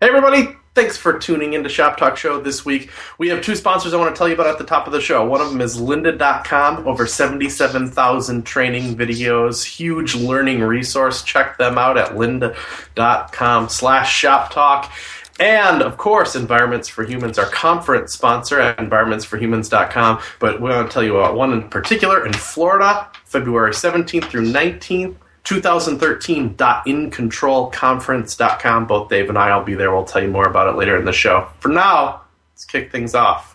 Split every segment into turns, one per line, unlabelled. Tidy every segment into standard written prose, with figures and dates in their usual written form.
Hey everybody, thanks for tuning into Shop Talk Show this week. We have two sponsors I want to tell you about at the top of the show. One of them is lynda.com, over 77,000 training videos, huge learning resource. Check them out at lynda.com/shoptalk. And, of course, Environments for Humans, our conference sponsor at environmentsforhumans.com. But we want to tell you about one in particular in Florida, February 17th through 19th. 2013 .incontrolconference.com. Both Dave and I will be there. We'll tell you more about it later in the show. For now, let's kick things off.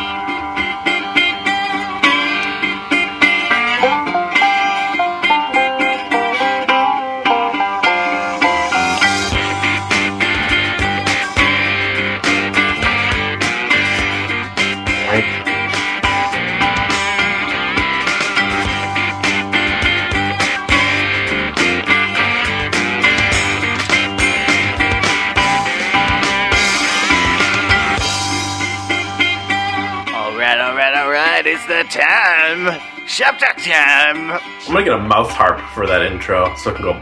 It's the time! Shop Talk time!
I'm gonna get a mouth harp for that intro so I can go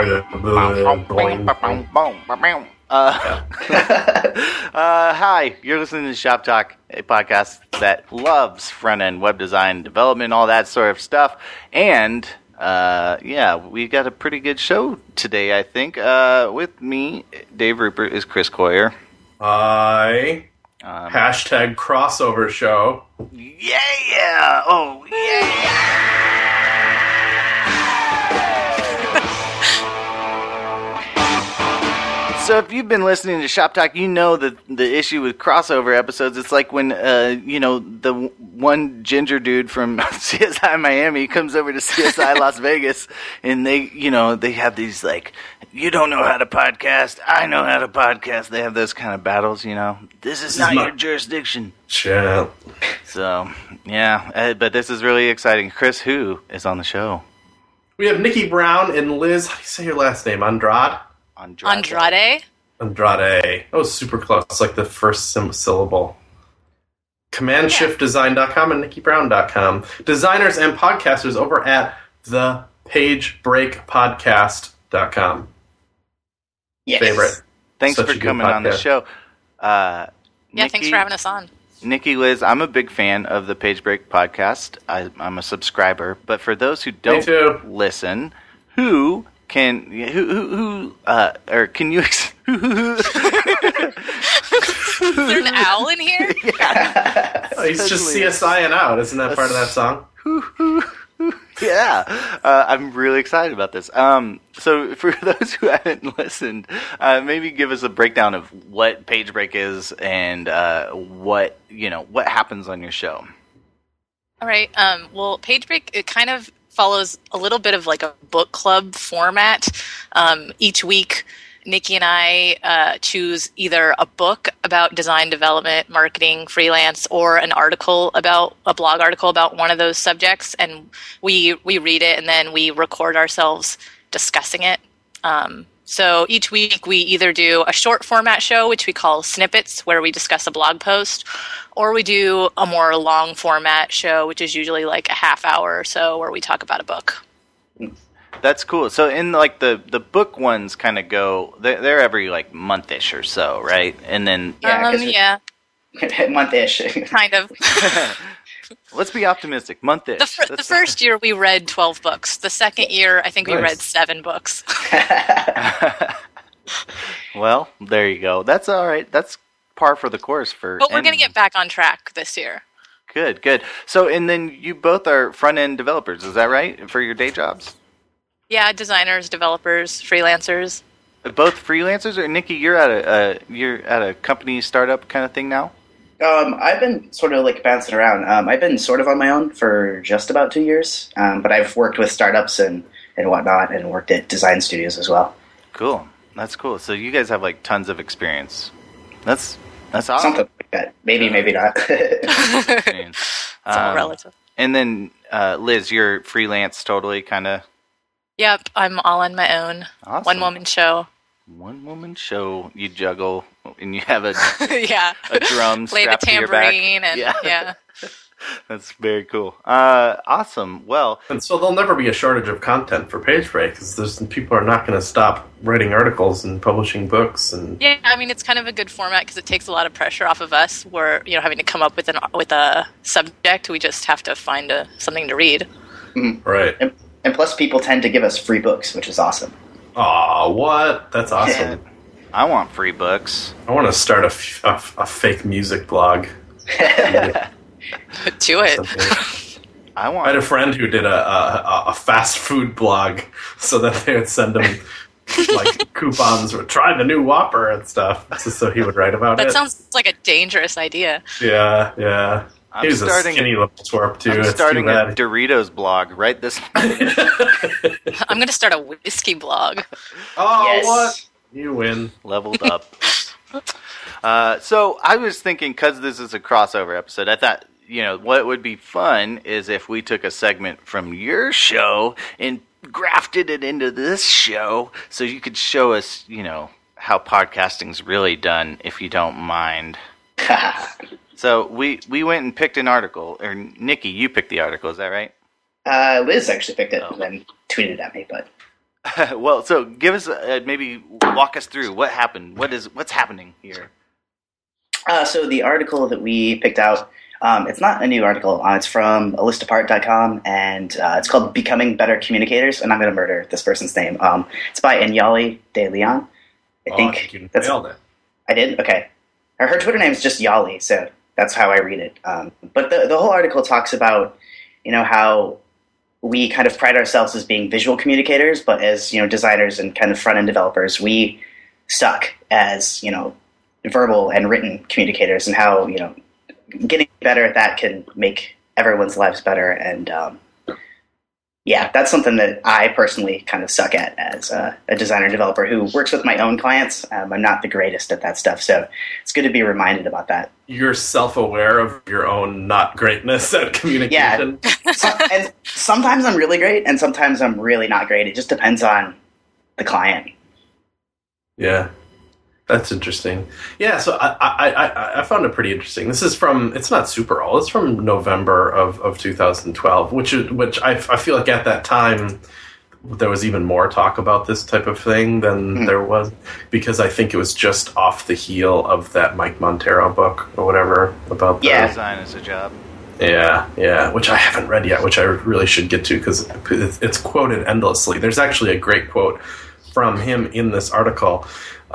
hi, you're listening to Shop Talk, a podcast that loves front-end web design, development, all that sort of stuff. And, we got a pretty good show today, I think. With me, Dave Rupert, is Chris Coyer.
Hi. Hashtag crossover show.
Yeah! Oh, yeah! So if you've been listening to Shop Talk, you know that the issue with crossover episodes, it's like when, the one ginger dude from CSI Miami comes over to CSI Las Vegas, and they have these, like, you don't know how to podcast, I know how to podcast. They have those kind of battles, This is not your jurisdiction.
Yeah.
So, yeah, but this is really exciting. Chris, who is on the show?
We have Nikki Brown and Liz, how do you say your last name, Andrade?
Andrade.
That was super close. It's like the first syllable. CommandShiftDesign.com and NikkiBrown.com. Designers and podcasters over at ThePageBreakPodcast.com.
Yes.
Favorite.
Thanks for coming on the show.
Nikki, thanks for having us on.
Nikki, Liz, I'm a big fan of the Page Break podcast. I'm a subscriber. But for those who don't listen, can you...
Is there an owl in here?
Yeah.
He's just CSIing out. Isn't that part of that song?
Yeah. I'm really excited about this. So for those who haven't listened, maybe give us a breakdown of what Page Break is and what happens on your show.
All right. Well, Page Break, it kind of follows a little bit of like a book club format. Each week, Nikki and I choose either a book about design development, marketing, freelance, or a blog article about one of those subjects, and we read it and then we record ourselves discussing it. So each week we either do a short format show, which we call Snippets, where we discuss a blog post, or we do a more long format show, which is usually like a half hour or so, where we talk about a book.
That's cool. So in like the book ones kind of they're every like month-ish or so, right? And then
month-ish.
Kind of.
Let's be optimistic. Month-ish.
The first year we read 12 books. The second year I think we read 7 books.
Well, there you go. That's all right. That's par for the course for.
But we're going to get back on track this year.
Good. So and then you both are front-end developers, is that right? For your day jobs?
Yeah, designers, developers, freelancers.
Both freelancers, or Nikki, you're at a company startup kind of thing now?
I've been sort of like bouncing around. I've been sort of on my own for just about 2 years, but I've worked with startups and whatnot, and worked at design studios as well.
Cool, that's cool. So you guys have like tons of experience. That's awesome.
Something like that. Maybe not.
It's all relative.
And then Liz, you're freelance, totally kind of.
Yep, I'm all on my own.
Awesome.
One-woman show.
One-woman show. You juggle, and you have a
yeah,
a drum
play
strapped
the
to your back.
tambourine, and yeah.
That's very cool. Awesome. Well,
And so there'll never be a shortage of content for PageBreak because people are not going to stop writing articles and publishing books. And
Yeah, I mean, it's kind of a good format because it takes a lot of pressure off of us. We're having to come up with a subject. We just have to find something to read.
right.
And plus, people tend to give us free books, which is awesome.
Aw, what? That's awesome.
I want free books.
I want to start a fake music blog.
Do it.
I
I had a friend who did a fast food blog so that they would send him like coupons or try the new Whopper and stuff, so he would write about
That
it.
sounds like a dangerous idea.
Yeah. He was a skinny little twerp too.
I'm
It's
starting
too
a
bad.
Doritos blog right this.
I'm going to start a whiskey blog.
Oh,
Yes.
what? You win.
Leveled up. So I was thinking, because this is a crossover episode, I thought, what would be fun is if we took a segment from your show and grafted it into this show so you could show us, how podcasting's really done, if you don't mind. So we went and picked an article, or Nikki, you picked the article, is that right?
Liz actually picked it and then tweeted it at me, but
Well, so give us, maybe walk us through what happened. What's happening here?
so the article that we picked out, it's not a new article. It's from alistapart.com, and it's called Becoming Better Communicators, and I'm going to murder this person's name. It's by Enyali De Leon. I think
you
that's
nailed it.
I did? Okay. Her Twitter name is just Yali, so that's how I read it. But the whole article talks about, how we kind of pride ourselves as being visual communicators, but as, designers and kind of front-end developers, we suck as, verbal and written communicators, and how, getting better at that can make everyone's lives better. And yeah, that's something that I personally kind of suck at as a designer and developer who works with my own clients. I'm not the greatest at that stuff, so it's good to be reminded about that.
You're self-aware of your own not greatness at communication.
And sometimes I'm really great, and sometimes I'm really not great. It just depends on the client.
Yeah. That's interesting. Yeah, so I found it pretty interesting. This is from, it's not super old, it's from November of 2012, which I feel like at that time there was even more talk about this type of thing than there was, because I think it was just off the heel of that Mike Montero book or whatever about the...
Yeah.
Design is a job.
Yeah, which I haven't read yet, which I really should get to because it's quoted endlessly. There's actually a great quote from him in this article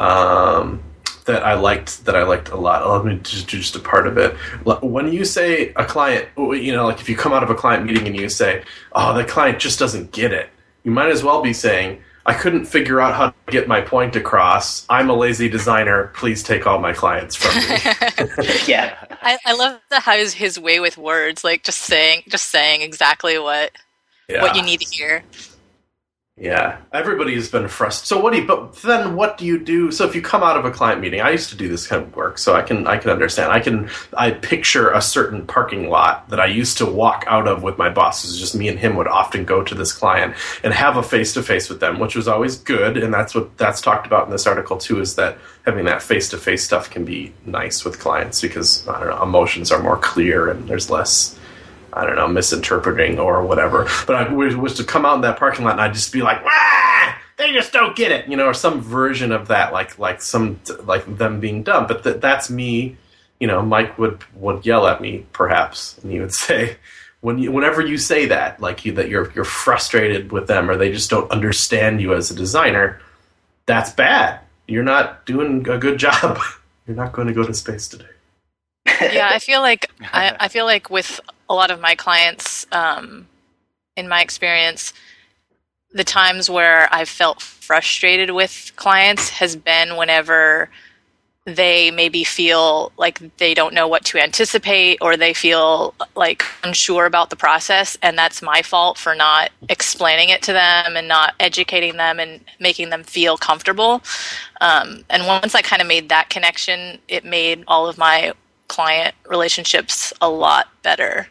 that I liked a lot. Let me just do just a part of it. When you say a client, like if you come out of a client meeting and you say, "Oh, the client just doesn't get it," you might as well be saying, "I couldn't figure out how to get my point across. I'm a lazy designer. Please take all my clients from me."
Yeah.
I love how his way with words, like just saying exactly what you need to hear.
Yeah, everybody's been frustrated. So but then what do you do? So if you come out of a client meeting, I used to do this kind of work, so I can understand. I picture a certain parking lot that I used to walk out of with my boss. It was just me and him would often go to this client and have a face-to-face with them, which was always good. And that's talked about in this article too, is that having that face-to-face stuff can be nice with clients because, I don't know, emotions are more clear and there's less, I don't know, misinterpreting or whatever. But I was to come out in that parking lot and I'd just be like, they just don't get it, or some version of that, like them being dumb. But that's me. Mike would yell at me perhaps, and he would say, whenever you say that, that you're frustrated with them or they just don't understand you as a designer, that's bad. You're not doing a good job. You're not going to go to space today.
Yeah, I feel like with a lot of my clients, in my experience, the times where I've felt frustrated with clients has been whenever they maybe feel like they don't know what to anticipate or they feel like unsure about the process, and that's my fault for not explaining it to them and not educating them and making them feel comfortable. And once I kind of made that connection, it made all of my client relationships a lot better.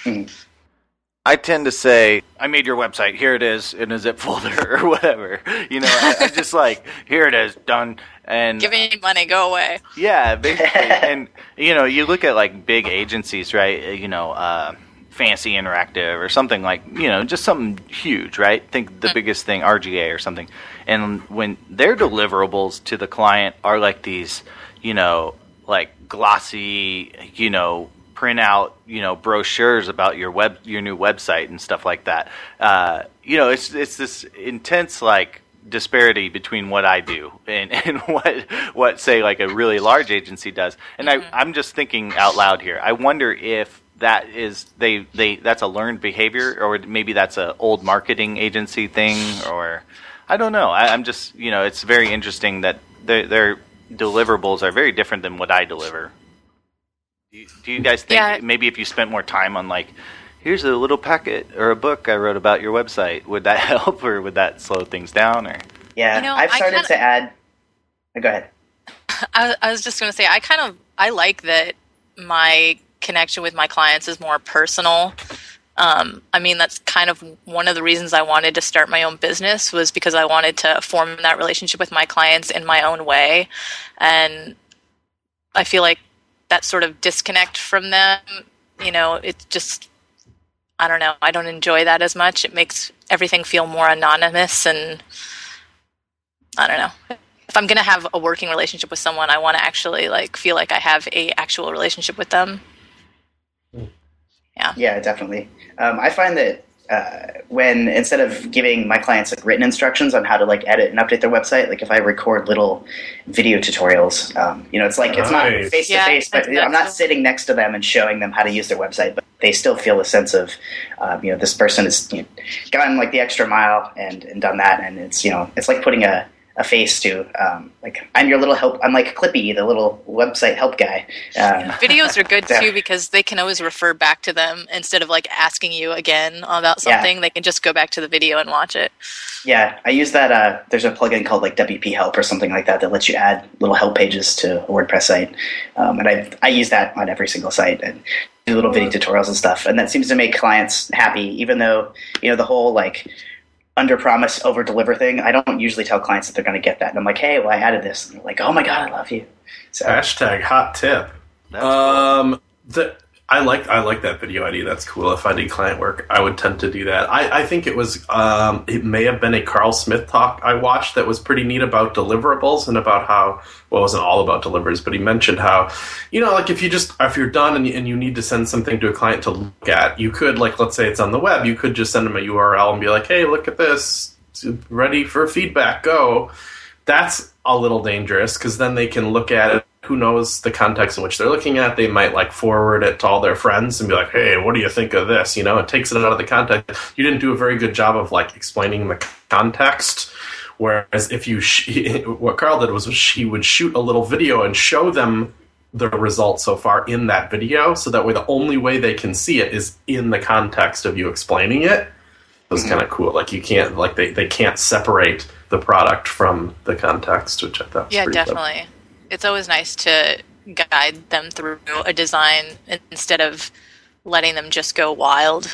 I tend to say, I made your website, here it is, in a zip folder or whatever. I just here it is, done. And
Give me money, go away.
yeah, basically. And you look at like big agencies, right? Fancy Interactive or something like, just something huge, right? Think the biggest thing, RGA or something. And when their deliverables to the client are like these, like glossy, print out, brochures about your new website and stuff like that. It's this intense like disparity between what I do and what say like a really large agency does. And I'm just thinking out loud here. I wonder if that is that's a learned behavior, or maybe that's an old marketing agency thing, or I don't know. I'm just it's very interesting that their deliverables are very different than what I deliver. Do you guys think maybe if you spent more time on like, here's a little packet or a book I wrote about your website, would that help, or would that slow things down? Or
I've started to add. Go ahead.
I was just going to say I like that my connection with my clients is more personal. That's kind of one of the reasons I wanted to start my own business, was because I wanted to form that relationship with my clients in my own way. And I feel like that sort of disconnect from them, it's just, I don't know. I don't enjoy that as much. It makes everything feel more anonymous, and I don't know. If I'm going to have a working relationship with someone, I want to actually like feel like I have a actual relationship with them.
Yeah, definitely. I find that when, instead of giving my clients like written instructions on how to like edit and update their website, like if I record little video tutorials, it's like it's not face to face, but I'm not sitting next to them and showing them how to use their website, but they still feel a sense of, this person has gone like the extra mile and done that, and it's it's like putting a face to like, I'm your little help. I'm like Clippy, the little website help guy.
Videos are good too, because they can always refer back to them instead of like asking you again about something. They can just go back to the video and watch it.
Yeah, I use that. There's a plugin called like WP Help or something like that lets you add little help pages to a WordPress site, and I use that on every single site and do little video tutorials and stuff. And that seems to make clients happy, even though the whole like under promise, over deliver thing. I don't usually tell clients that they're going to get that, and I'm like, hey, well, I added this, and they're like, oh my god, I love you. So
#hot tip.
That's cool.
I like that video idea. That's cool. If I did client work, I would tend to do that. I think it was it may have been a Carl Smith talk I watched that was pretty neat about deliverables and about how, well, it wasn't all about deliverables, but he mentioned how, like if you're done and you need to send something to a client to look at, you could, like, let's say it's on the web, you could just send them a URL and be like, hey, look at this, ready for feedback, go. That's a little dangerous, because then they can look at it. Who knows the context in which they're looking at? They might like forward it to all their friends and be like, "Hey, what do you think of this?" It takes it out of the context. You didn't do a very good job of like explaining the context. Whereas if what Carl did was he would shoot a little video and show them the results so far in that video, so that way the only way they can see it is in the context of you explaining it. It was kind of cool. Like you can't they can't separate the product from the context, which I thought was pretty
definitely.
Clever.
It's always nice to guide them through a design instead of letting them just go wild.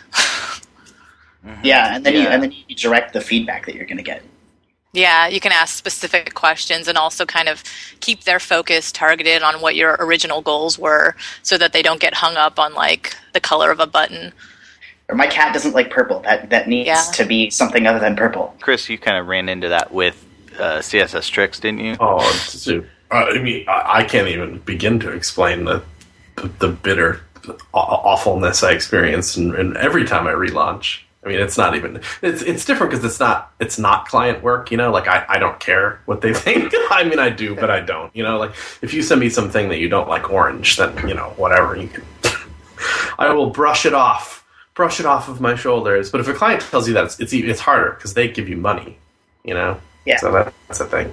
Yeah, and then you direct the feedback that you're going to get.
Yeah, you can ask specific questions and also kind of keep their focus targeted on what your original goals were, so that they don't get hung up on like the color of a button.
Or my cat doesn't like purple. That needs to be something other than purple.
Chris, you kind of ran into that with CSS Tricks, didn't you?
Oh, I can't even begin to explain the bitter awfulness I experience and every time I relaunch. I mean, it's not even it's different because it's not client work. Like I don't care what they think. I mean, I do, but I don't. Like if you send me something that you don't like orange, then whatever you can. I will brush it off of my shoulders. But if a client tells you that, it's harder because they give you money. Yeah. So that's a thing.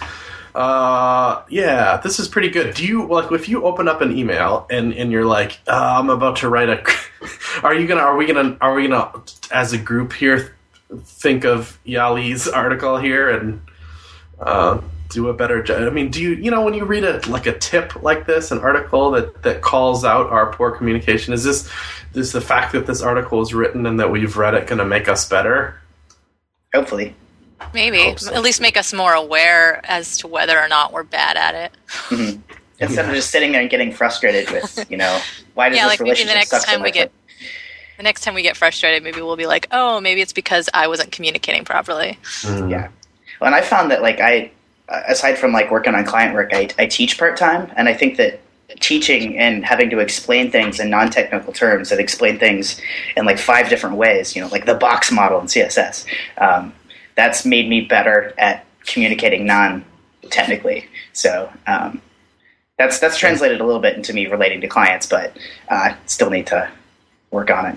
This is pretty good. Do you if you open up an email and you're like, I'm about to write are we gonna as a group here think of Yali's article here and do a better job? I mean, do you when you read a tip like this, an article that calls out our poor communication, is this the fact that this article is written and that we've read it going to make us better?
Hopefully.
Maybe. At least make us more aware as to whether or not we're bad at it.
Mm-hmm. Instead of just sitting there and getting frustrated with, why does this relationship suck so much?
The next time we get frustrated, maybe we'll be like, oh, maybe it's because I wasn't communicating properly.
Yeah. Well, and I found that, aside from, working on client work, I teach part-time, and I think that teaching and having to explain things in non-technical terms and explain things in, 5 different ways, like the box model in CSS, that's made me better at communicating non-technically. So that's translated a little bit into me relating to clients, but still need to work on it.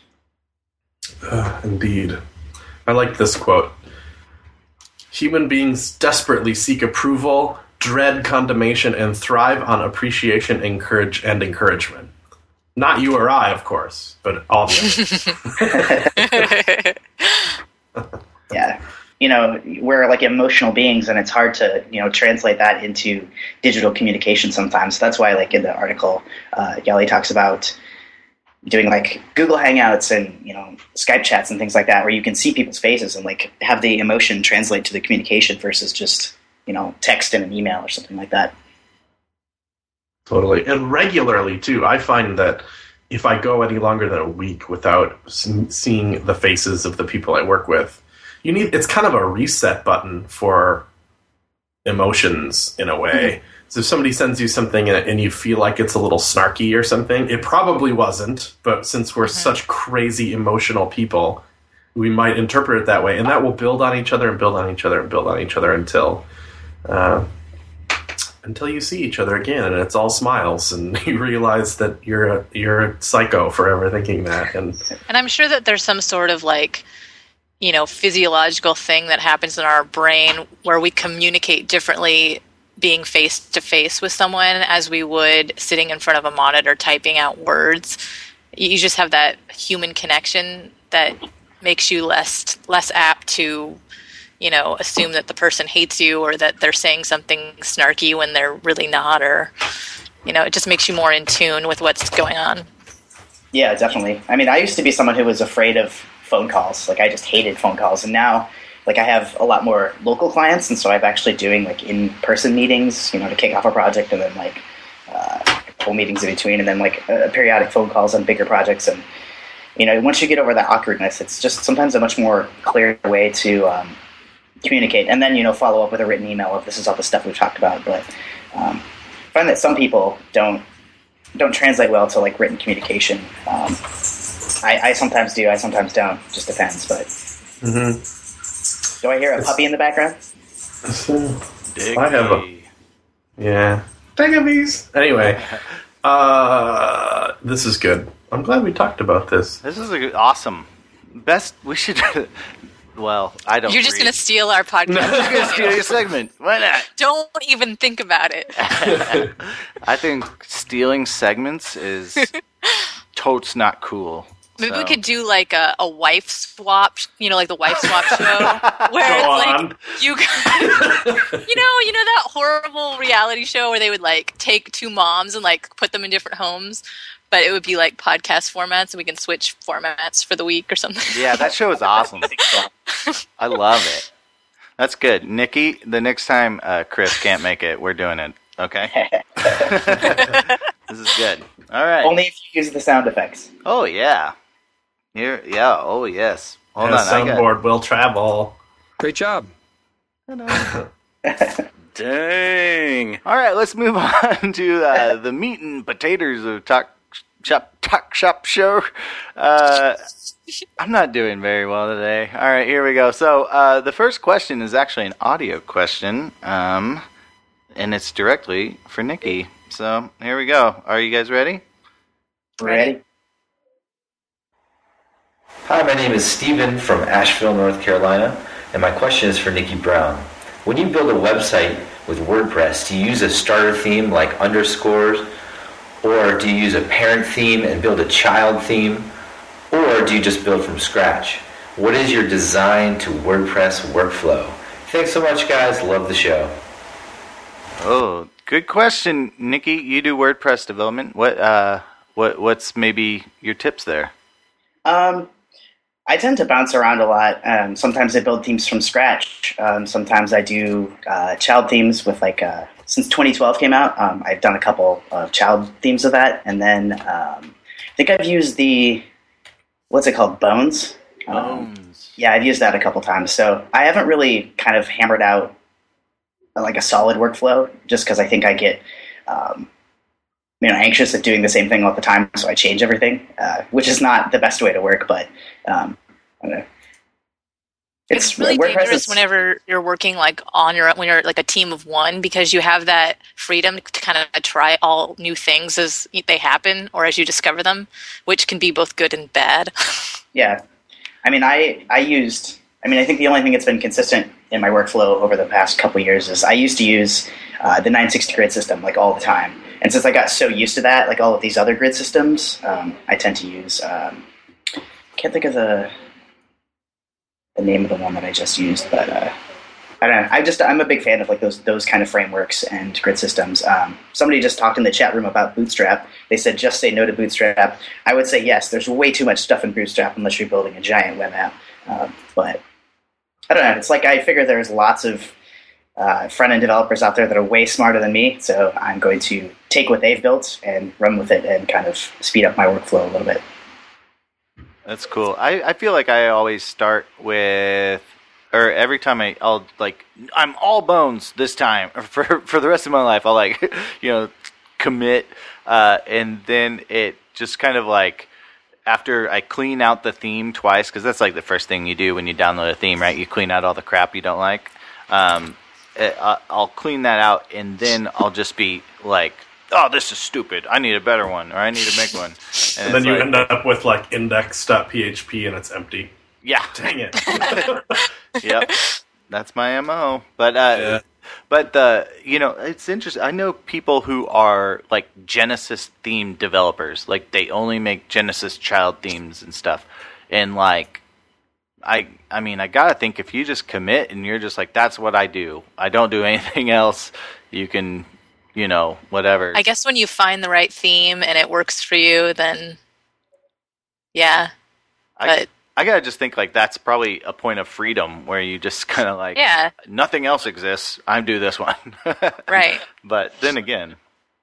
Indeed. I like this quote. Human beings desperately seek approval, dread condemnation, and thrive on appreciation, encouragement. Not you or I, of course, but all the others.
Yeah. We're emotional beings, and it's hard to, translate that into digital communication sometimes. That's why, in the article, Yali talks about doing Google Hangouts and Skype chats and things like that, where you can see people's faces and have the emotion translate to the communication versus just text in an email or something like that.
Totally, and regularly too. I find that if I go any longer than a week without seeing the faces of the people I work with, it's kind of a reset button for emotions in a way. So if somebody sends you something and you feel like it's a little snarky or something, it probably wasn't, but since we're such crazy emotional people, we might interpret it that way, and that will build on each other and build on each other and build on each other until you see each other again, and it's all smiles, and you realize that you're a psycho for ever thinking that. And
I'm sure that there's some sort of physiological thing that happens in our brain where we communicate differently being face-to-face with someone as we would sitting in front of a monitor typing out words. You just have that human connection that makes you less apt to, assume that the person hates you or that they're saying something snarky when they're really not, or, it just makes you more in tune with what's going on.
Yeah, definitely. I mean, I used to be someone who was afraid of phone calls. I just hated phone calls, and now I have a lot more local clients, and so I'm actually doing in-person meetings, to kick off a project, and then whole meetings in between, and then periodic phone calls on bigger projects. And once you get over that awkwardness, it's just sometimes a much more clear way to communicate, and then follow up with a written email of this is all the stuff we've talked about. But I find that some people don't translate well to written communication. I sometimes do, I sometimes don't. Just depends. But. Mm-hmm. Do I hear a puppy in the background?
I have Diggies. Anyway, this is good. I'm glad we talked about this.
This is awesome. We should... Well, I don't.
You're just going to steal our podcast.
I'm just going to steal your segment. Why not?
Don't even think about it.
I think stealing segments is totes not cool.
Maybe we could do a wife swap, the wife swap show, where it's you know that horrible reality show where they would take 2 moms and put them in different homes, but it would be podcast formats, and we can switch formats for the week or something.
Yeah, that show is awesome. I love it. That's good. Nikki, the next time Chris can't make it, we're doing it. Okay? This is good. All right.
Only if you use the sound effects.
Oh, yeah. Here, yeah. Oh, yes. Hold on.
Soundboard will travel.
Great job.
Dang. All right, let's move on to the meat and potatoes of Talk Shop Show. I'm not doing very well today. All right, here we go. So the first question is actually an audio question, and it's directly for Nikki. So here we go. Are you guys ready?
Ready.
Hi, my name is Steven from Asheville, North Carolina, and my question is for Nikki Brown. When you build a website with WordPress, do you use a starter theme like underscores, or do you use a parent theme and build a child theme, or do you just build from scratch? What is your design to WordPress workflow? Thanks so much, guys. Love the show.
Oh, good question, Nikki. You do WordPress development. What's maybe your tips there?
I tend to bounce around a lot. Sometimes I build themes from scratch. Sometimes I do child themes with since 2012 came out, I've done a couple of child themes of that. And then I think I've used what's it called? Bones?
Bones.
Yeah, I've used that a couple times. So I haven't really kind of hammered out like a solid workflow just because I think I get anxious at doing the same thing all the time, so I change everything, which is not the best way to work, but I don't know.
It's really dangerous whenever you're working like on your own, when you're like a team of one, because you have that freedom to kind of try all new things as they happen or as you discover them, which can be both good and bad.
Yeah. I mean, I think the only thing that's been consistent in my workflow over the past couple of years is I used to use the 960 grid system like all the time. And since I got so used to that, like all of these other grid systems, I tend to use, I can't think of the name of the one that I just used, but I don't know. I'm a big fan of like those kind of frameworks and grid systems. Somebody just talked in the chat room about Bootstrap. They said, just say no to Bootstrap. I would say yes, there's way too much stuff in Bootstrap unless you're building a giant web app. But I don't know. It's like I figure there's lots of front-end developers out there that are way smarter than me, so I'm going to take what they've built and run with it and kind of speed up my workflow a little bit.
That's cool. I feel like I always start with, or every time I'll like, I'm all bones this time. For the rest of my life, I'll like, commit, and then it just kind of like, after I clean out the theme twice, because that's like the first thing you do when you download a theme, right? You clean out all the crap you don't like. I'll clean that out, and then I'll just be like, oh, this is stupid. I need a better one, or I need to make one.
And then you end up with like index.php and it's empty.
Yeah.
Dang it.
Yep. That's my MO. But it's interesting. I know people who are like Genesis themed developers. Like they only make Genesis child themes and stuff. And like, I mean, I gotta think if you just commit and you're just like, that's what I do. I don't do anything else. You can, whatever.
I guess when you find the right theme and it works for you, then yeah.
I gotta just think like that's probably a point of freedom where you just kind of like, nothing else exists. I do this one.
Right.
But then again,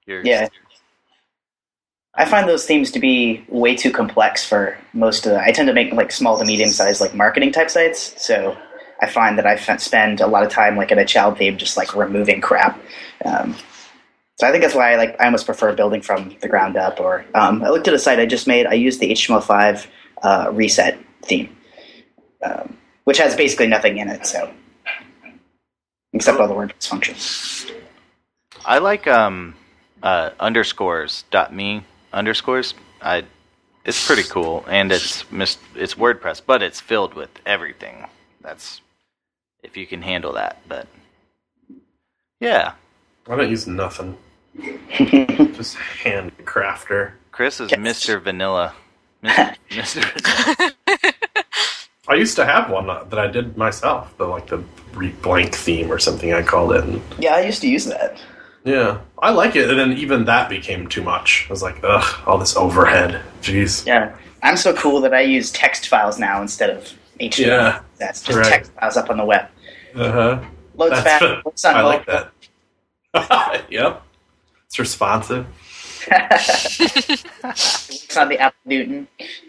I find those themes to be way too complex for most of I tend to make like small to medium sized like marketing type sites. So I find that I spend a lot of time like in a child theme just like removing crap. So I think that's why I almost prefer building from the ground up. Or I looked at a site I just made. I used the HTML5 reset theme, which has basically nothing in it, so except all the WordPress functions.
I like underscores.me underscores. It's pretty cool, and it's WordPress, but it's filled with everything. That's if you can handle that. But yeah,
I don't use nothing. Just handcrafter.
Chris is Mr. Vanilla. Mr. Vanilla.
I used to have one that I did myself, the blank theme or something I called it. And
yeah, I used to use that.
Yeah, I like it, and then even that became too much. I was like, ugh, all this overhead. Jeez.
Yeah, I'm so cool that I use text files now instead of HTML.
Yeah,
that's just text files up on the web. Loads fast.
I like that. Yep, it's responsive.
It works on the Apple Newton.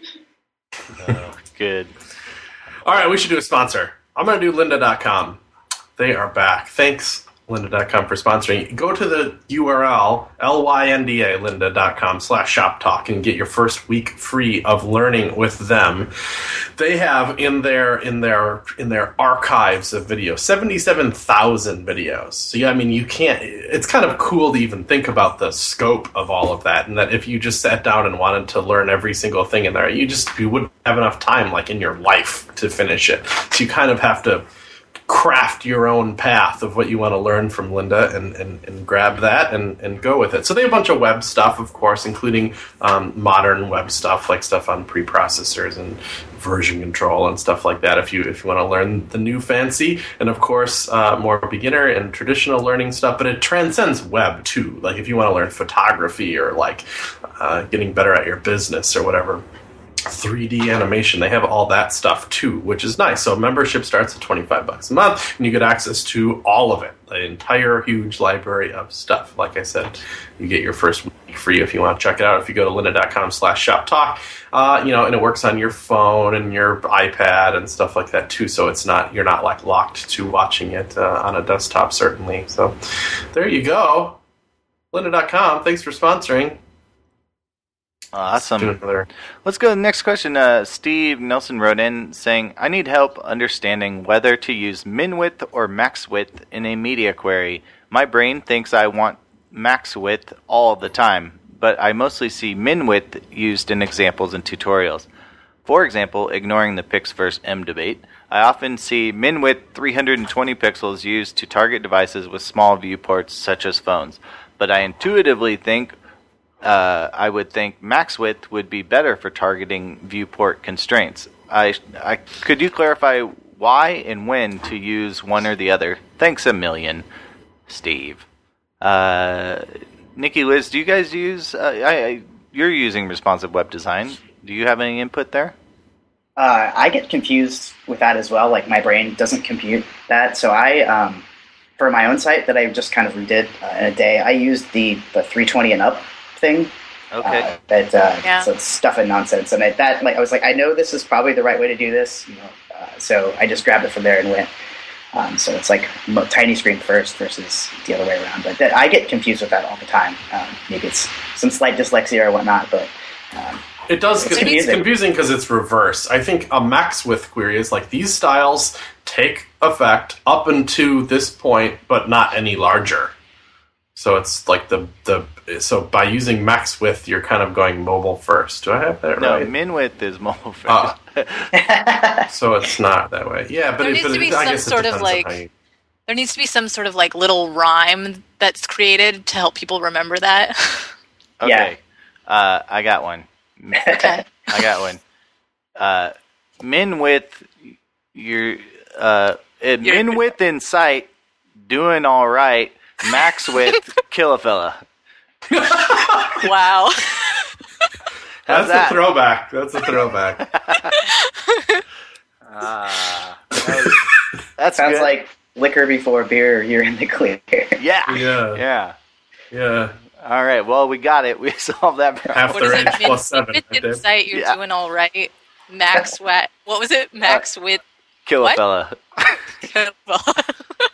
Good.
All right, we should do a sponsor. I'm going to do lynda.com. They are back. Thanks, lynda.com, for sponsoring. Go to the URL, lynda, lynda.com/shoptalk, and get your first week free of learning with them. They have in their archives of videos 77,000 videos. So yeah, I mean, you can't. It's kind of cool to even think about the scope of all of that, and that if you just sat down and wanted to learn every single thing in there, you wouldn't have enough time, like in your life, to finish it. So you kind of have to craft your own path of what you want to learn from Lynda and grab that and go with it. So they have a bunch of web stuff, of course, including modern web stuff, like stuff on preprocessors and version control and stuff like that if you want to learn the new fancy. And of course, more beginner and traditional learning stuff, but it transcends web too. Like if you want to learn photography or like getting better at your business or whatever. 3D animation. They have all that stuff too, which is nice. So membership starts at $25 a month, and you get access to all of it, the entire huge library of stuff. Like I said, you get your first week free if you want to check it out. If you go to lynda.com/shoptalk, and it works on your phone and your iPad and stuff like that too. So you're not like locked to watching it on a desktop, certainly. So there you go. lynda.com. Thanks for sponsoring.
Awesome. Let's go to the next question. Steve Nelson wrote in saying, I need help understanding whether to use min width or max width in a media query. My brain thinks I want max width all the time, but I mostly see min width used in examples and tutorials. For example, ignoring the pix versus M debate, I often see min width 320 pixels used to target devices with small viewports such as phones, but I intuitively think I would think max width would be better for targeting viewport constraints. Could you clarify why and when to use one or the other? Thanks a million, Steve. Nikki, Liz, do you guys use... you're using responsive web design. Do you have any input there?
I get confused with that as well. Like, my brain doesn't compute that. So I, for my own site that I just kind of redid in a day, I used the 320 and up thing.
Okay.
So it's stuff and nonsense, and I was like, I know this is probably the right way to do this, so I just grabbed it from there and went. So it's like tiny screen first versus the other way around. But I get confused with that all the time. Maybe it's some slight dyslexia or whatnot, but
it's confusing because it's reverse. I think a max width query is like these styles take effect up until this point, but not any larger. So it's like so by using max width, you're kind of going mobile first. Do I have that right?
No, min width is mobile first.
So it's not that way. Yeah, but
there needs to be some sort of there needs to be some sort of like little rhyme that's created to help people remember that.
Okay, I got one.
Okay,
I got one. Min width, min width in sight, doing all right. Max width, kill a fella.
Wow.
That's a throwback.
That sounds
good.
like liquor before beer, you're in the clear.
Yeah. All right, well, we got it. We solved that problem.
Half the range plus 7.
Site, you're doing all right. Max width. What was it? Max width.
Kill a fella.
Kill a fella.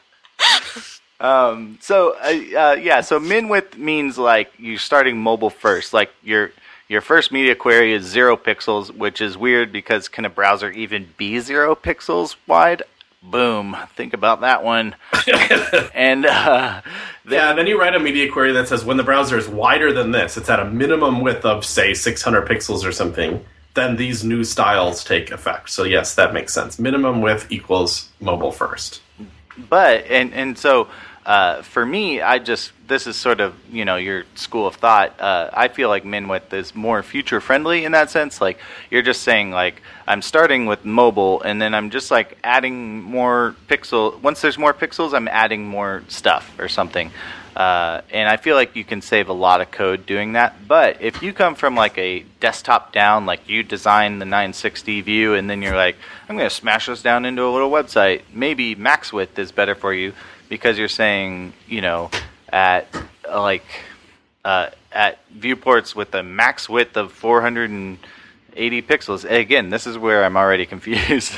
So min width means like you're starting mobile first. Like your first media query is 0 pixels, which is weird because can a browser even be 0 pixels wide? Boom. Think about that one. And
then you write a media query that says when the browser is wider than this, it's at a minimum width of say 600 pixels or something, then these new styles take effect. So yes, that makes sense. Minimum width equals mobile first.
But so for me, this is sort of your school of thought. I feel like min width is more future friendly in that sense. Like you're just saying like I'm starting with mobile and then I'm just like adding more pixel. Once there's more pixels, I'm adding more stuff or something. And I feel like you can save a lot of code doing that. But if you come from like a desktop down, like you design the 960 view and then you're like, I'm going to smash this down into a little website, maybe max width is better for you because you're saying, at viewports with a max width of 480 pixels. Again, this is where I'm already confused.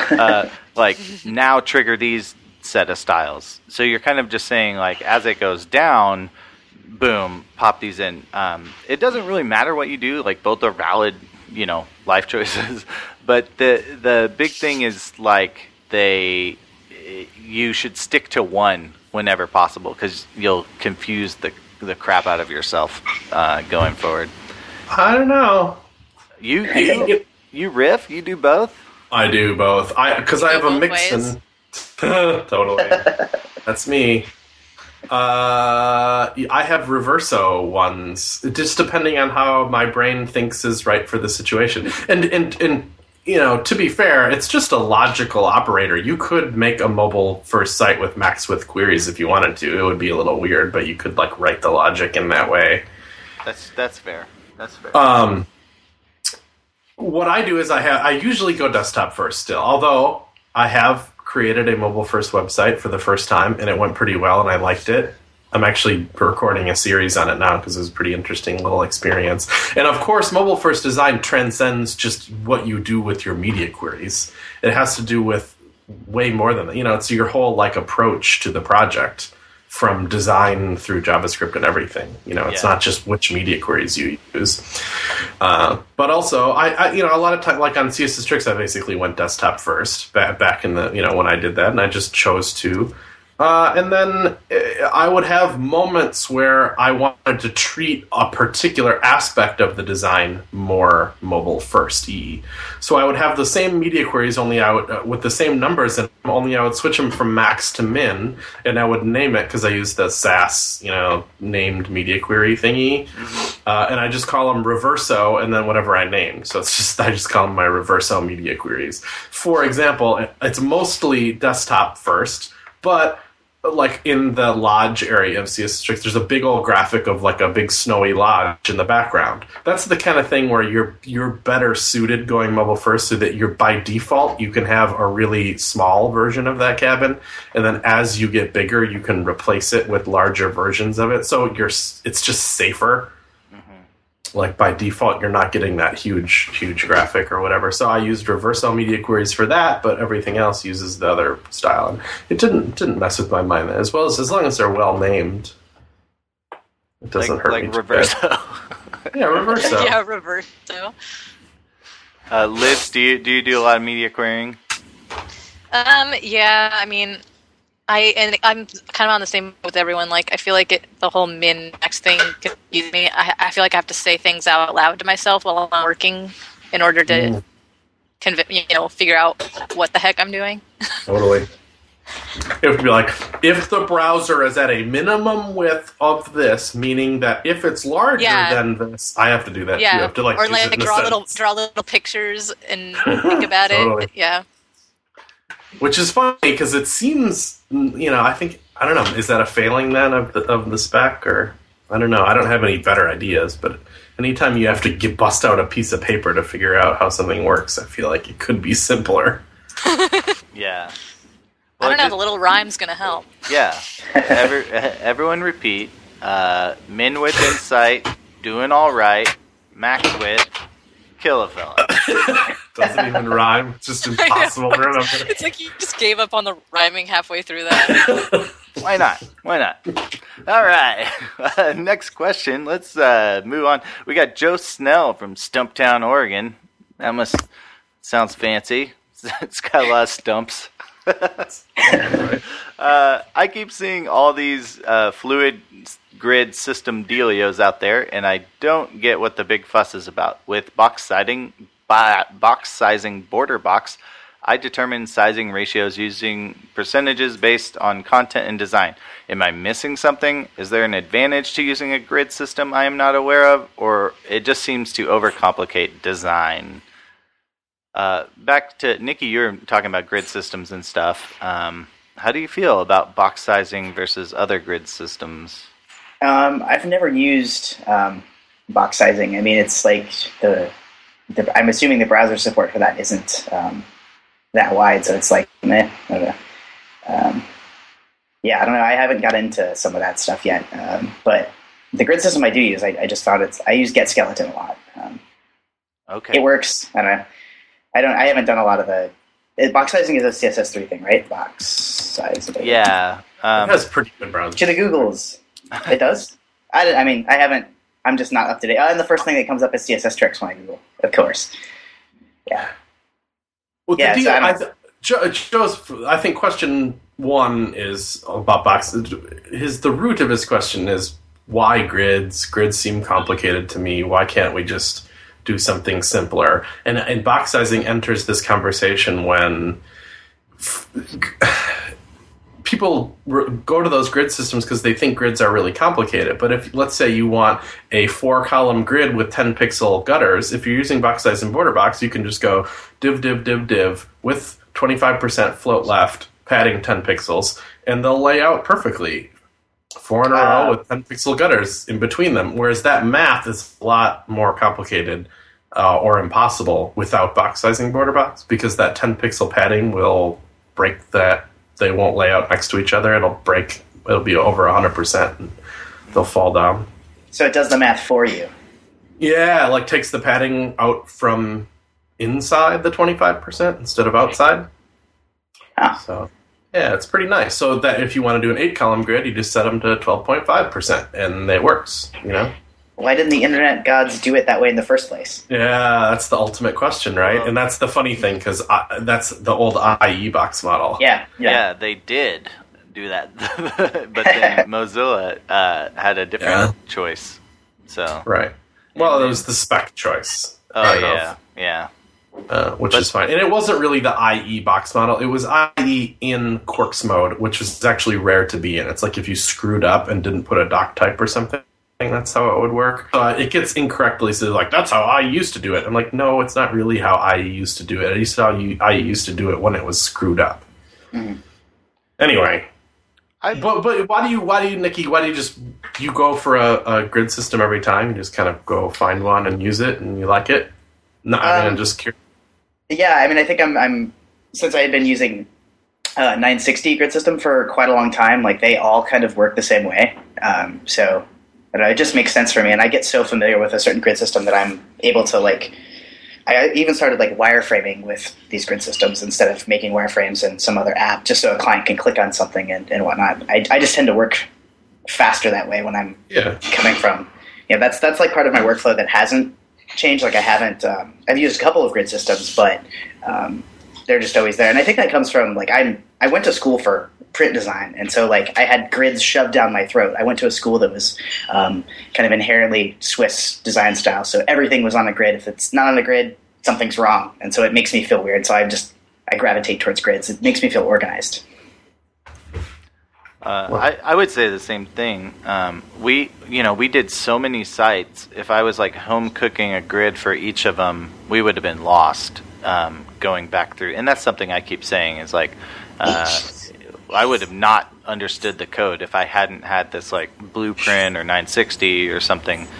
Now trigger these set of styles. So you're kind of just saying like as it goes down, boom, pop these in. It doesn't really matter what you do, like both are valid, life choices. But the big thing is like you should stick to one whenever possible because you'll confuse the crap out of yourself going forward.
I don't know.
You riff? You do both?
I do both. Because I have a mix and totally. That's me. I have reverso ones, just depending on how my brain thinks is right for the situation. And to be fair, it's just a logical operator. You could make a mobile first site with max width queries if you wanted to. It would be a little weird, but you could like write the logic in that way.
That's fair. That's fair.
what I do is I usually go desktop first still, although I have created a mobile first website for the first time and it went pretty well and I liked it. I'm actually recording a series on it now because it was a pretty interesting little experience. And of course, mobile first design transcends just what you do with your media queries. It has to do with way more than that. It's your whole like approach to the project, from design through JavaScript and everything. It's not just which media queries you use. But also, I a lot of time, like on CSS Tricks, I basically went desktop first back in the, when I did that, and I just chose to. And then I would have moments where I wanted to treat a particular aspect of the design more mobile first-y. So I would have the same media queries only out with the same numbers, and only I would switch them from max to min, and I would name it because I used the Sass, named media query thingy, and I just call them reverso and then whatever I named. So I just call them my reverso media queries. For example, it's mostly desktop first, but like in the lodge area of CSS Tricks, there's a big old graphic of like a big snowy lodge in the background. That's the kind of thing where you're better suited going mobile first, so that you're by default you can have a really small version of that cabin, and then as you get bigger you can replace it with larger versions of it. So it's just safer. Like by default, you're not getting that huge graphic or whatever. So I used reverso media queries for that, but everything else uses the other style. And it didn't mess with my mind as well as long as they're well named. It doesn't hurt me.
Like reverso.
Yeah, reverso.
Yeah, reverso.
Liz, do you do a lot of media querying?
Yeah, I mean, I'm kind of on the same with everyone. Like, I feel like the whole min max thing confuses me. I feel like I have to say things out loud to myself while I'm working in order to figure out what the heck I'm doing.
Totally. You have to be like, if the browser is at a minimum width of this, meaning that if it's larger than this, I have to do that.
Yeah,
You have to
or like draw little pictures and think about
Totally.
it. Yeah.
Which is funny because it seems, I don't know, is that a failing then of the spec, or I don't know. I don't have any better ideas, but anytime you have to bust out a piece of paper to figure out how something works, I feel like it could be simpler.
Yeah.
Well, I don't know. The little rhyme's gonna help.
Yeah. Everyone repeat. Min width in sight, doing all right. Max width, kill a fella.
Doesn't even rhyme. It's just impossible to remember.
It's like you just gave up on the rhyming halfway through that.
Why not? All right. Next question. Let's move on. We got Joe Snell from Stumptown, Oregon. That sounds fancy. It's got a lot of stumps. I keep seeing all these fluid grid system dealios out there, and I don't get what the big fuss is about. With box sizing border box, I determine sizing ratios using percentages based on content and design. Am I missing something? Is there an advantage to using a grid system I am not aware of, or it just seems to overcomplicate design? Back to Nikki, you were talking about grid systems and stuff. How do you feel about box sizing versus other grid systems?
I've never used box sizing. I mean, it's like I'm assuming the browser support for that isn't that wide, so it's like, meh. I don't know. I don't know. I haven't got into some of that stuff yet. But the grid system I do use, I just found I use GetSkeleton a lot.
Okay.
It works. I haven't done a lot of the box sizing is a CSS3 thing, right? Box size.
Yeah.
It has pretty good browsers.
To the Googles, it does. I mean, I haven't. I'm just not up to date. And the first thing that comes up is CSS Tricks when I Google, of course. Yeah.
Well, Joe's, I think question one is about boxes. The root of his question is, why grids? Grids seem complicated to me. Why can't we just do something simpler? And box sizing enters this conversation when people go to those grid systems because they think grids are really complicated. But if, let's say, you want a 4-column grid with 10-pixel gutters, if you're using box size and border box, you can just go div, div, div, div with 25% float left, padding 10 pixels, and they'll lay out perfectly. 4 in a row with 10-pixel gutters in between them. Whereas that math is a lot more complicated or impossible without box sizing border box, because that 10 pixel padding will break that. They won't lay out next to each other. It'll break. It'll be over 100%. And they'll fall down.
So it does the math for you.
Yeah, like takes the padding out from inside the 25% instead of outside.
Oh.
So, yeah, it's pretty nice. So that if you want to do an 8-column grid, you just set them to 12.5%, and it works, you know?
Why didn't the internet gods do it that way in the first place?
Yeah, that's the ultimate question, right? And that's the funny thing, because that's the old IE box model.
Yeah, they did do that. But then Mozilla had a different choice. So
Right. Well, it was the spec choice. Which is fine. And it wasn't really the IE box model. It was IE in Quarks mode, which is actually rare to be in. It's like if you screwed up and didn't put a doc type or something, that's how it would work. It gets incorrectly said, like, that's how I used to do it. I'm like, no, it's not really how IE used to do it. At least how IE used to do it when it was screwed up. Mm-hmm. Anyway. But why do you, Nikki, you go for a grid system every time? You just kind of go find one and use it and you like it? No, I'm just curious.
Yeah, I mean, I think I'm since I had been using 960 grid system for quite a long time, like they all kind of work the same way. So I don't know, it just makes sense for me. And I get so familiar with a certain grid system that I'm able to I even started wireframing with these grid systems instead of making wireframes in some other app, just so a client can click on something and whatnot. I just tend to work faster that way when I'm coming from. That's like part of my workflow that hasn't changed. Like I haven't. I've used a couple of grid systems, but they're just always there. And I think that comes from I went to school for print design, and so I had grids shoved down my throat. I went to a school that was kind of inherently Swiss design style, so everything was on a grid. If it's not on a grid, something's wrong, and so it makes me feel weird. So I gravitate towards grids. It makes me feel organized.
I would say the same thing. We did so many sites. If I was home cooking a grid for each of them, we would have been lost going back through. And that's something I keep saying is I would have not understood the code if I hadn't had this blueprint or 960 or something.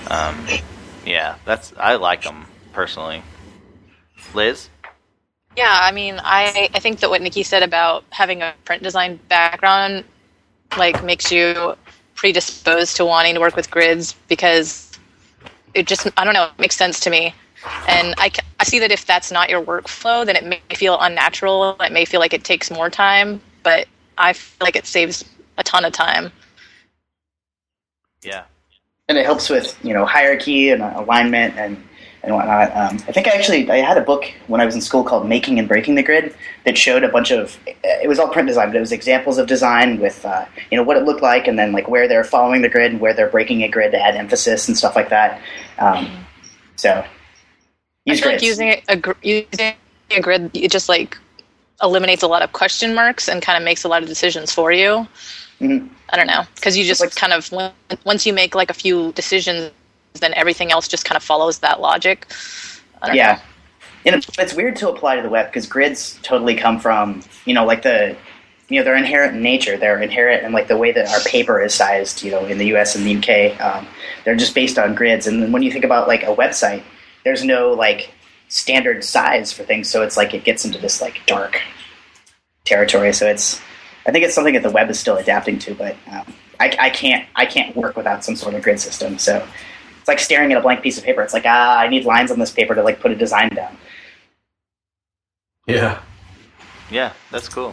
I like them personally. Liz?
Yeah, I mean, I think that what Nikki said about having a print design background makes you predisposed to wanting to work with grids, because it just, I don't know, it makes sense to me. And I see that if that's not your workflow, then it may feel unnatural. It may feel like it takes more time, but I feel like it saves a ton of time.
Yeah.
And it helps with, hierarchy and alignment and whatnot. I think I had a book when I was in school called Making and Breaking the Grid that showed a bunch of, it was all print design, but it was examples of design with, what it looked like, and then where they're following the grid and where they're breaking a grid to add emphasis and stuff like that. So use grids.
Using a grid, it just eliminates a lot of question marks and kind of makes a lot of decisions for you. Mm-hmm. I don't know, because you just kind of, once you make a few decisions, then everything else just kind of follows that logic. I don't know.
And it's weird to apply to the web because grids totally come from, they're inherent in nature. They're inherent in the way that our paper is sized, in the US and the UK. They're just based on grids. And then when you think about a website, there's no standard size for things. So it's it gets into this dark territory. So I think it's something that the web is still adapting to, but I can't work without some sort of grid system. So it's like staring at a blank piece of paper. It's I need lines on this paper to put a design down.
Yeah.
Yeah, that's cool.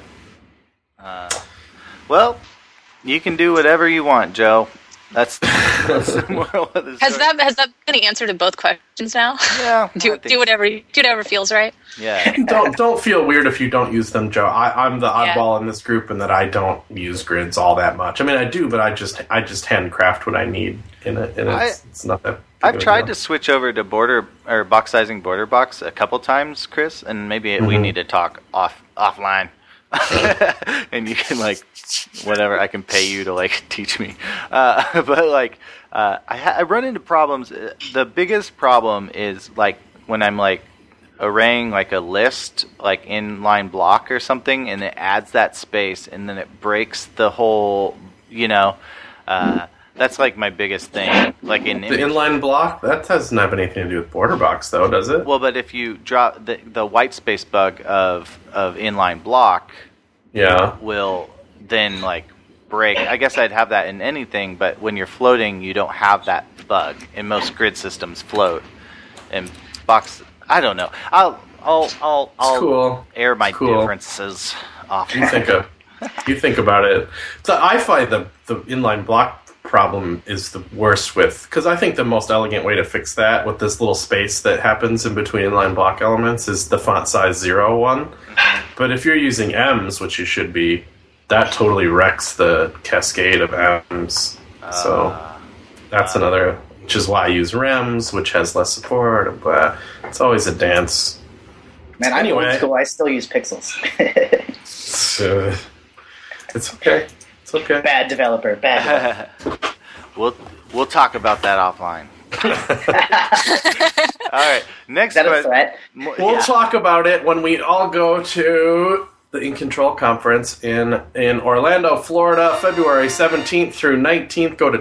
Well, you can do whatever you want, Joe. That's the moral of the story.
Has that been the answer to both questions now?
Yeah.
do whatever feels right.
Yeah.
Don't feel weird if you don't use them, Joe. I'm the oddball in this group in that I don't use grids all that much. I mean, I do, but I just handcraft what I need in it, and it's not that.
I've tried to switch over to border or box sizing border box a couple times, Chris, and maybe we need to talk offline. And you can whatever, I can pay you to teach me. But I run into problems. The biggest problem is when I'm arraying a list inline block or something, and it adds that space, and then it breaks the whole That's like my biggest thing. Like in
The inline block, that doesn't have anything to do with border box, though, does it?
well, but if you drop the white space bug of inline block,
Yeah.
will then like break. I guess I'd have that in anything, but when you're floating, you don't have that bug. And most grid systems float. And box, I don't know. I'll
cool.
air my
It's cool.
differences off.
You think about it. So I find the inline block problem is the worst because I think the most elegant way to fix that with this little space that happens in between inline block elements is the font size 0 one. But if you're using M's, which you should be, that totally wrecks the cascade of M's. So that's another, which is why I use REMS, which has less support. But it's always a dance.
Man, I'm
Anyway.
old school. I still use pixels.
So it's okay. It's okay.
Bad developer. Bad developer.
We'll talk about that offline. All right, next
Is that a
question.
threat?
We'll talk about it when we all go to the In Control conference in Orlando, Florida, February 17th through 19th. Go to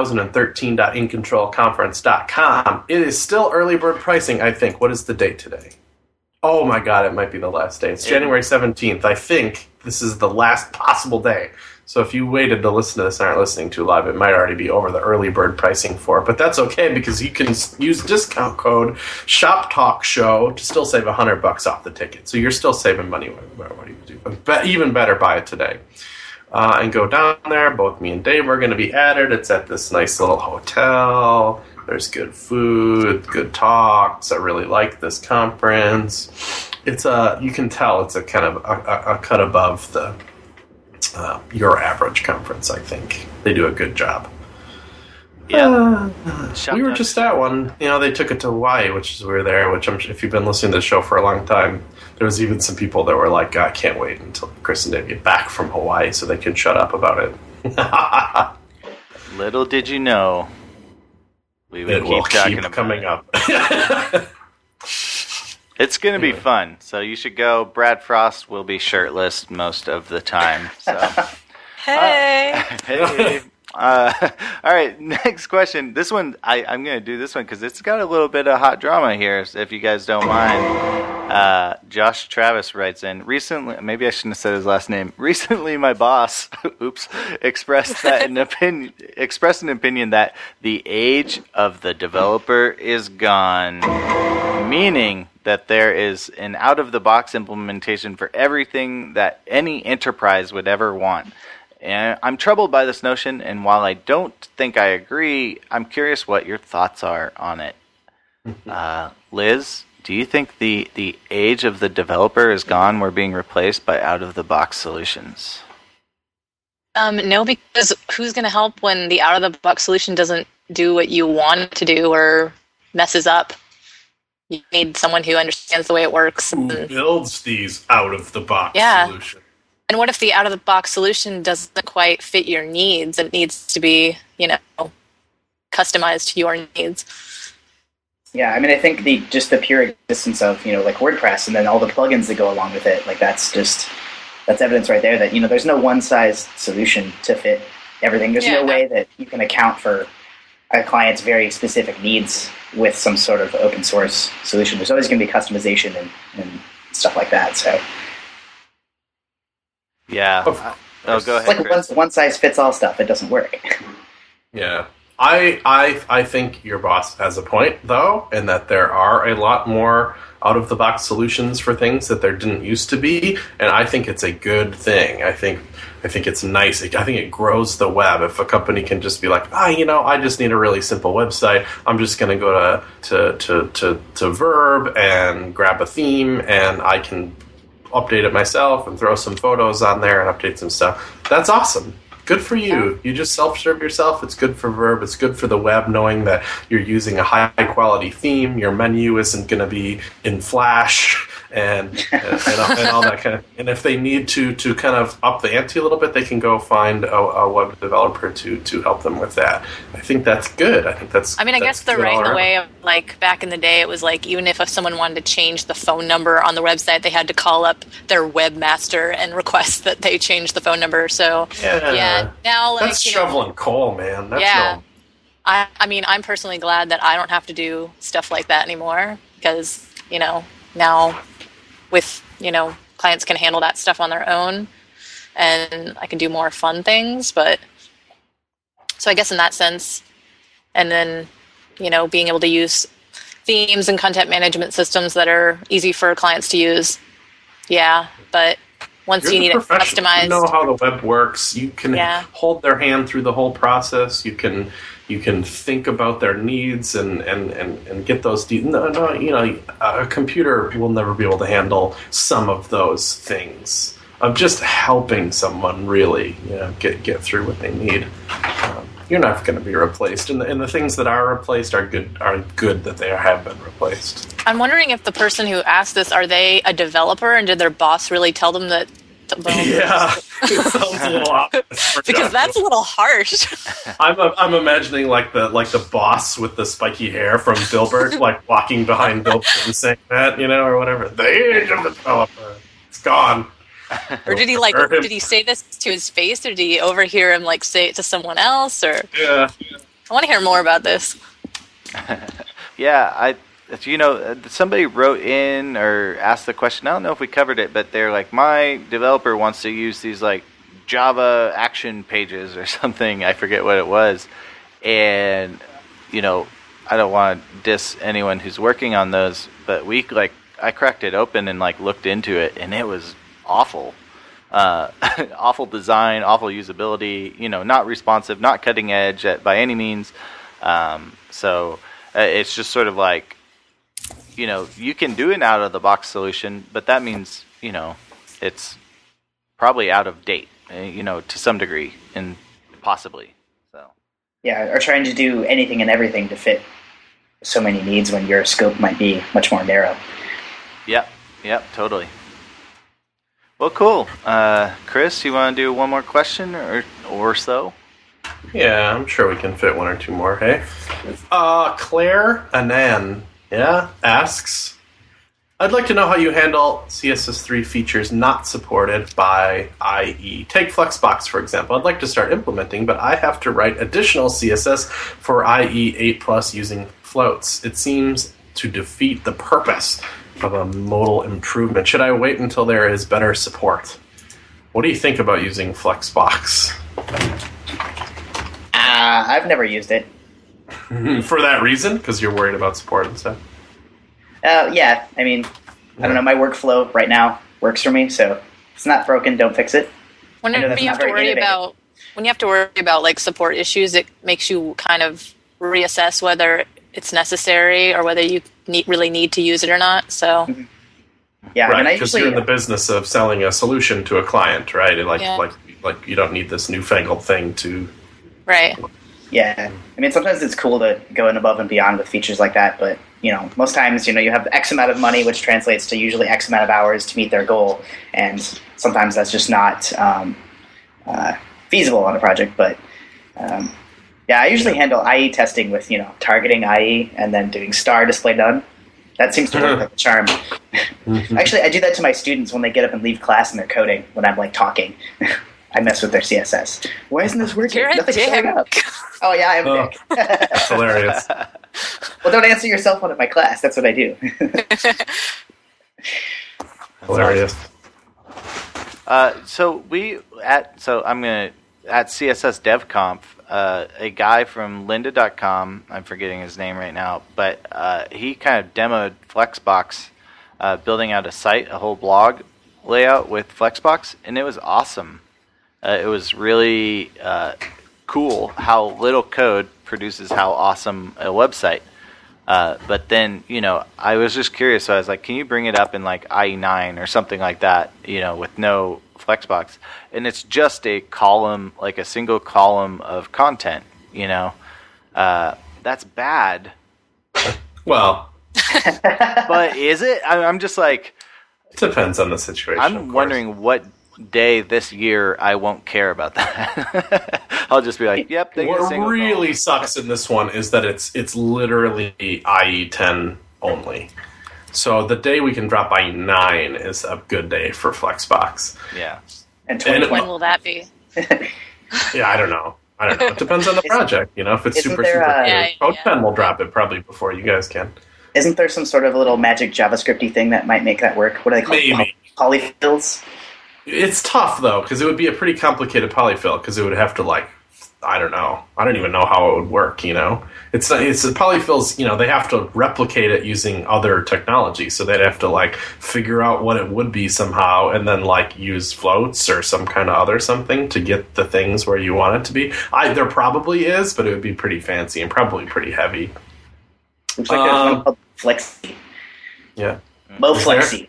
2013.incontrolconference.com. It is still early bird pricing, I think. What is the date today? Oh my God, it might be the last day. It's January 17th. I think this is the last possible day. So if you waited to listen to this and aren't listening to live, it might already be over the early bird pricing for it. But that's okay because you can use discount code ShopTalkShow to still save $100 off the ticket. So you're still saving money no matter what you do. But even better, buy it today. And go down there. Both me and Dave are going to be at it. It's at this nice little hotel. There's good food, good talks. I really like this conference. It's you can tell it's a kind of a cut above the your average conference. I think they do a good job.
Yeah.
We were just at one. You know, they took it to Hawaii, which is we were there. Which if you've been listening to the show for a long time, there was even some people that were like, "I can't wait until Chris and Dave get back from Hawaii so they can shut up about it."
Little did you know, we would
It will
keep talking
keep
about
coming
it.
up.
It's going to be fun, so you should go. Brad Frost will be shirtless most of the time. So.
Hey.
Hey. All right, next question. This one, I'm going to do this one because it's got a little bit of hot drama here, if you guys don't mind. Josh Travis writes in, recently, maybe I shouldn't have said his last name. Recently, my boss, expressed an opinion that the age of the developer is gone, meaning that there is an out-of-the-box implementation for everything that any enterprise would ever want. And I'm troubled by this notion, and while I don't think I agree, I'm curious what your thoughts are on it. Liz, do you think the age of the developer is gone? We're being replaced by out-of-the-box solutions.
No, because who's going to help when the out-of-the-box solution doesn't do what you want it to do or messes up? You need someone who understands the way it works.
Who builds these out-of-the-box solutions?
And what if the out-of-the-box solution doesn't quite fit your needs? It needs to be, customized to your needs.
Yeah, I mean, I think the pure existence of, like WordPress and then all the plugins that go along with it, like that's evidence right there that, there's no one-size solution to fit everything. There's no way that you can account for a client's very specific needs with some sort of open source solution. There's always going to be customization and stuff like that, so...
Yeah. Go ahead.
It's like one size fits all stuff. It doesn't work.
Yeah. I think your boss has a point, though, in that there are a lot more out-of-the-box solutions for things that there didn't used to be, and I think it's a good thing. I think it's nice. I think it grows the web. If a company can just be like, I just need a really simple website. I'm just going to go to Verb and grab a theme, and I can update it myself and throw some photos on there and update some stuff. That's awesome. Good for you. You just self-serve yourself. It's good for Verb. It's good for the web, knowing that you're using a high-quality theme. Your menu isn't going to be in Flash, and all that kind of. And if they need to kind of up the ante a little bit, they can go find a web developer to help them with that. I think that's good.
I guess they're right in the way of, like, back in the day, it was like even if someone wanted to change the phone number on the website, they had to call up their webmaster and request that they change the phone number. So yeah now, like,
that's shoveling coal, man. That's
yeah. I'm personally glad that I don't have to do stuff like that anymore because, now with, clients can handle that stuff on their own and I can do more fun things. But so I guess in that sense, and then, being able to use themes and content management systems that are easy for clients to use. Yeah. But once you need it customized,
you know how the web works. You can hold their hand through the whole process. You can think about their needs and get those. A computer will never be able to handle some of those things of just helping someone really, get through what they need. You're not going to be replaced, and the things that are replaced are good that they have been replaced.
I'm wondering if the person who asked this, are they a developer, and did their boss really tell them that?
Yeah, it sounds a little obvious.
Because that's a little harsh.
I'm imagining like the boss with the spiky hair from Dilbert, like walking behind Dilbert and saying that, or whatever. The age of the developer, it's gone.
Or did he say this to his face, or did he overhear him say it to someone else? Or
yeah,
I want to hear more about this.
Yeah, somebody wrote in or asked the question. I don't know if we covered it, but they're like, my developer wants to use these like Java action pages or something. I forget what it was, and I don't want to diss anyone who's working on those, but I cracked it open and looked into it, and it was awful. Awful design, awful usability, not responsive, not cutting edge by any means. So it's just sort of like, you can do an out-of-the-box solution, but that means, it's probably out of date, to some degree, and possibly. So.
Yeah, or trying to do anything and everything to fit so many needs when your scope might be much more narrow.
Yep, totally. Well, cool. Chris, you want to do one more question or so?
Yeah, I'm sure we can fit one or two more, hey? Claire Anan, asks, I'd like to know how you handle CSS3 features not supported by IE. Take Flexbox, for example. I'd like to start implementing, but I have to write additional CSS for IE 8+ using floats. It seems to defeat the purpose of a modal improvement. Should I wait until there is better support? What do you think about using Flexbox?
I've never used it.
For that reason? Because you're worried about support and stuff?
Yeah, I don't know, my workflow right now works for me, so if it's not broken, don't fix it.
When you have to worry about support issues, it makes you kind of reassess whether it's necessary or whether you really need to use it or not. So,
yeah,
right, because you're in the business of selling a solution to a client, right? Like you don't need this newfangled thing to.
Right.
Yeah, sometimes it's cool to go in above and beyond with features like that, but most times you have X amount of money, which translates to usually X amount of hours to meet their goal, and sometimes that's just not feasible on a project. But yeah, I usually handle IE testing with targeting IE and then doing star display none. That seems to work like a charm. Actually, I do that to my students when they get up and leave class and they're coding when I'm talking. I mess with their CSS. Why isn't this working?
You're a dick.
Up. Oh yeah, I'm a dick.
That's hilarious.
Well, don't answer your cell phone at my class. That's what I do.
Hilarious.
At CSS DevConf, a guy from lynda.com, I'm forgetting his name right now, but he kind of demoed Flexbox, building out a whole blog layout with Flexbox, and it was awesome. It was really cool how little code produces how awesome a website. But then, I was just curious, so I was like, can you bring it up in IE9 or something like that, with no Flexbox? And it's just a column, a single column of content, that's bad.
Well.
But is it? I'm just like,
Depends on the situation. of
I'm
course.
wondering what day this year I won't care about that. I'll just be like, yep, they get a
What
single
really
call.
sucks in this one is that it's literally IE10 only. So the day we can drop IE9 is a good day for Flexbox.
Yeah.
And
And
2020.
When will that be?
Yeah, I don't know. It depends on the project. If it's
Isn't
super,
there,
super
uh,
good,
Yeah,
Code
yeah.
10 will drop it probably before you guys can.
Isn't there some sort of little magic JavaScripty thing that might make that work? What do they call it?
Maybe.
Polyfills?
It's tough, though, because it would be a pretty complicated polyfill, because it would have to, I don't know. I don't even know how it would work, It's the polyfills, they have to replicate it using other technology, so they'd have to, figure out what it would be somehow, and then, use floats or some kind of other something to get the things where you want it to be. There probably is, but it would be pretty fancy and probably pretty heavy.
Looks like there's one called Flexi.
Yeah.
Mo
Is there?
Flexi.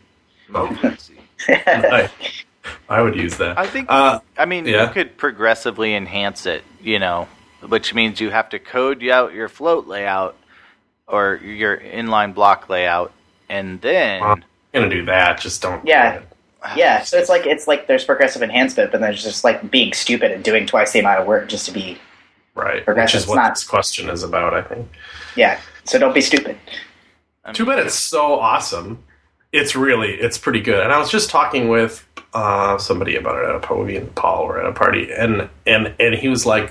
I would use that.
I think,
yeah.
you could progressively enhance it, which means you have to code out your float layout or your inline block layout, and then...
I'm going to do that. Just don't do
Yeah.
it.
Yeah, so it's like there's progressive enhancement, but there's just being stupid and doing twice the amount of work just to be
Right. Which
progressive.
is
It's
what
not-
this question is about, I think.
yeah. So don't be stupid.
Too bad it's so awesome. It's pretty good. And I was just talking with somebody about it at a party. Me and Paul were at a party, and he was like,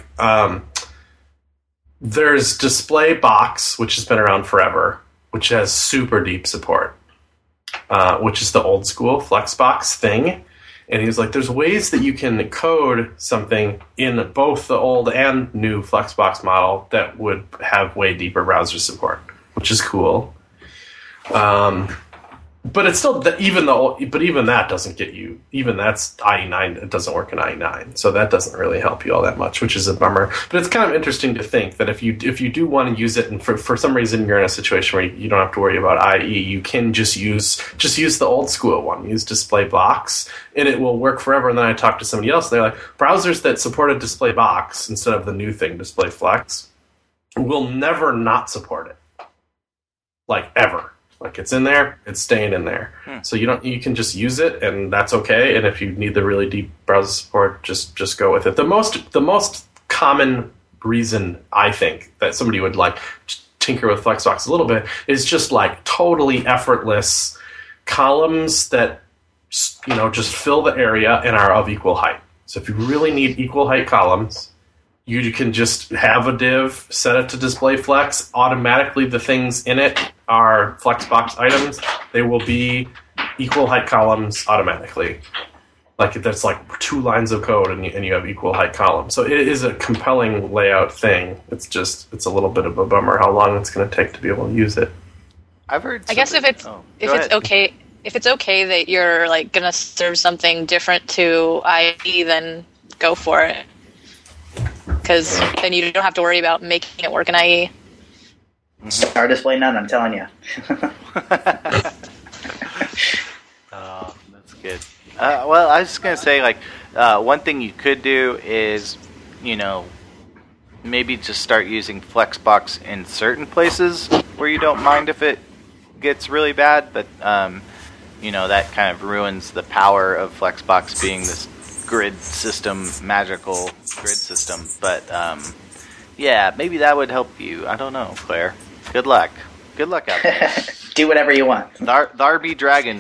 "There's Display Box, which has been around forever, which has super deep support, which is the old school Flexbox thing." And he was like, "There's ways that you can code something in both the old and new Flexbox model that would have way deeper browser support, which is cool." But it's still even that doesn't get you. Even that's IE9. It doesn't work in IE9, so that doesn't really help you all that much, which is a bummer. But it's kind of interesting to think that if you do want to use it, and for some reason you're in a situation where you don't have to worry about IE, you can just use the old school one. Use Display Box, and it will work forever. And then I talked to somebody else, and they're like, browsers that supported Display Box instead of the new thing, Display Flex, will never not support it, ever. It's in there, it's staying in there. So you can just use it, and that's okay. And if you need the really deep browser support, just go with it. The most common reason I think that somebody would tinker with Flexbox a little bit is just totally effortless columns that just fill the area and are of equal height. So if you really need equal height columns, you can just have a div, set it to display flex. Automatically, the things in it are Flexbox items. They will be equal height columns automatically. That's 2 lines of code, and you have equal height columns. So it is a compelling layout thing. It's a little bit of a bummer how long it's going to take to be able to use it.
I've heard.
I guess if it's okay that you're gonna serve something different to IE, then go for it. Because then you don't have to worry about making it work in IE.
Star display none, I'm telling you.
Oh, that's good. Well, I was just going to say, one thing you could do is, maybe just start using Flexbox in certain places where you don't mind if it gets really bad, but, that kind of ruins the power of Flexbox being this grid system, magical grid system. But, yeah, maybe that would help you. I don't know, Claire. Good luck. Good luck out there.
Do whatever you want.
Tharby Dragon.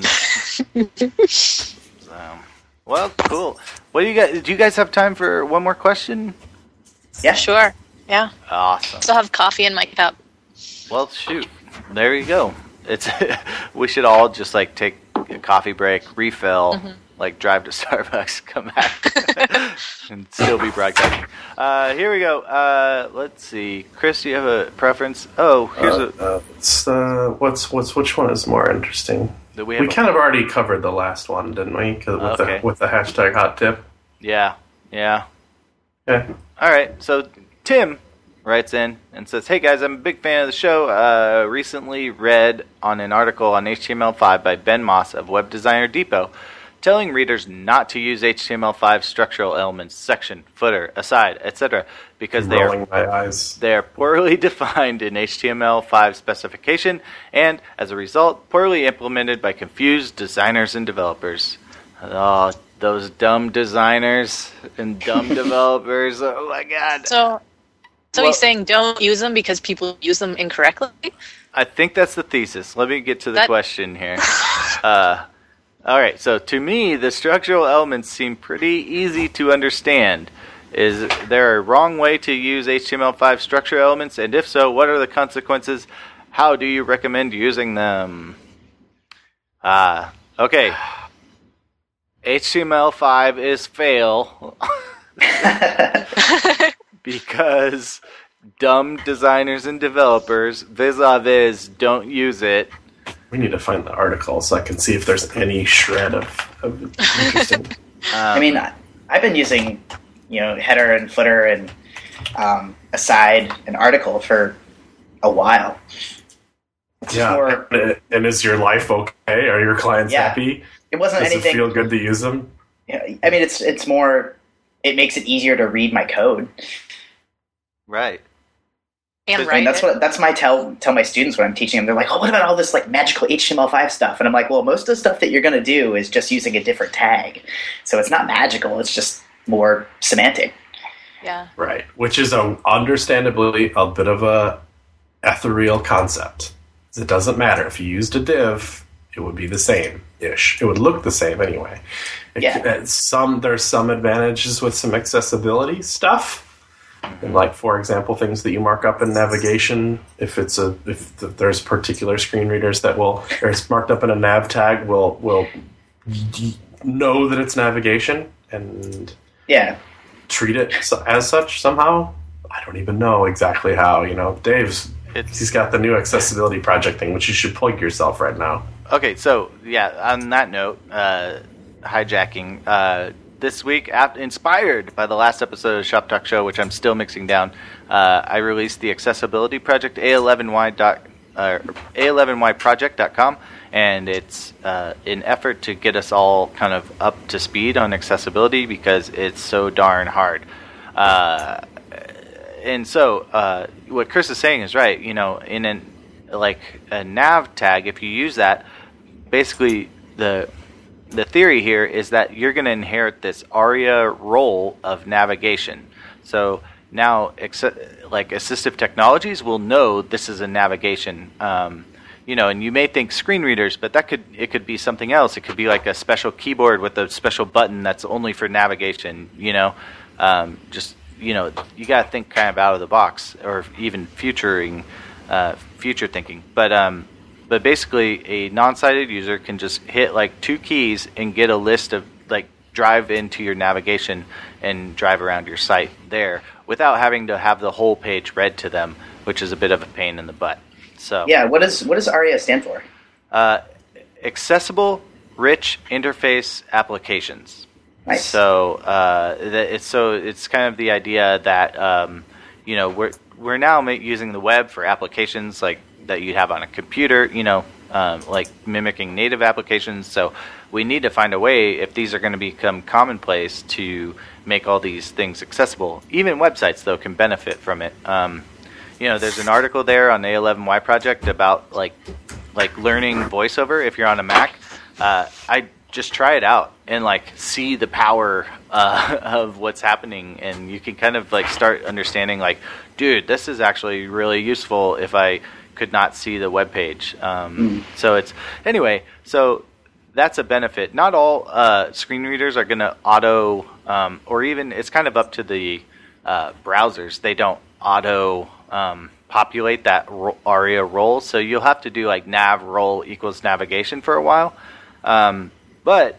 Well, cool. What do you guys? Do you guys have time for one more question?
Yeah.
Sure. Yeah.
Awesome.
Still have coffee in my cup.
Well, shoot. There you go. It's we should all just take a coffee break, refill, drive to Starbucks, come back, and still be broadcasting. Here we go. Let's see. Chris, do you have a preference? Oh, here's
which one is more interesting? We kind of already covered the last one, didn't we? With the hashtag hot tip.
Yeah.
Okay.
All right. So Tim writes in and says, "Hey guys, I'm a big fan of the show. Recently read on an article on HTML5 by Ben Moss of Web Designer Depot. telling readers not to use HTML5 structural elements, section, footer, aside, etc., because they are poorly defined in HTML5 specification and, as a result, poorly implemented by confused designers and developers. Oh, those dumb designers and dumb developers. Oh, my God.
So he's saying don't use them because people use them incorrectly?
I think that's the thesis. Let me get to the question here. All right, so to me, the structural elements seem pretty easy to understand. Is there a wrong way to use HTML5 structure elements? And if so, what are the consequences? How do you recommend using them? Okay. HTML5 is fail. Because dumb designers and developers, vis-a-vis, don't use it.
We need to find the article so I can see if there's any shred of interesting.
I mean, I've been using, header and footer and aside an article for a while.
And is your life okay? Are your clients happy?
It wasn't
Does
anything.
Does it feel good to use them?
I mean, it's more. It makes it easier to read my code.
Right.
And
I mean, that's my tell my students when I'm teaching them. They're like, "Oh, what about all this like magical HTML5 stuff?" And I'm like, "Well, most of the stuff that you're going to do is just using a different tag, so it's not magical. It's just more semantic."
Yeah.
Right, which is understandably a bit of a ethereal concept. It doesn't matter if you used a div; it would be the same-ish. It would look the same anyway. There's some advantages with some accessibility stuff. And like, for example, things that you mark up in navigation, if there's particular screen readers that or it's marked up in a nav tag, will know that it's navigation and treat it as such somehow. I don't even know exactly how. He's got the new accessibility project thing, which you should plug yourself right now.
Okay, so on that note, hijacking. This week, inspired by the last episode of Shop Talk Show, which I'm still mixing down, I released the accessibility project, A11yproject.com, and it's an effort to get us all kind of up to speed on accessibility because it's so darn hard. And so what Chris is saying is right. In a nav tag, if you use that, basically the theory here is that you're going to inherit this ARIA role of navigation. So now, assistive technologies will know this is a navigation. And you may think screen readers, but it could be something else. It could be like a special keyboard with a special button that's only for navigation. You got to think kind of out of the box, or even future thinking. But basically, a non-sighted user can just hit like 2 keys and get a list of drive into your navigation and drive around your site there without having to have the whole page read to them, which is a bit of a pain in the butt. So
what does ARIA stand for?
Accessible, Rich Interface Applications.
Nice.
So it's kind of the idea that we're now using the web for applications like that you have on a computer, like mimicking native applications. So we need to find a way, if these are going to become commonplace, to make all these things accessible. Even websites, though, can benefit from it. There's an article there on the A11Y project about like learning VoiceOver if you're on a Mac. I just try it out and see the power of what's happening, and you can kind of start understanding dude, this is actually really useful if I could not see the web page. So that's a benefit. Not all screen readers are going to auto, or even it's kind of up to the browsers. They don't auto populate that ARIA role, so you'll have to do nav role equals navigation for a while. But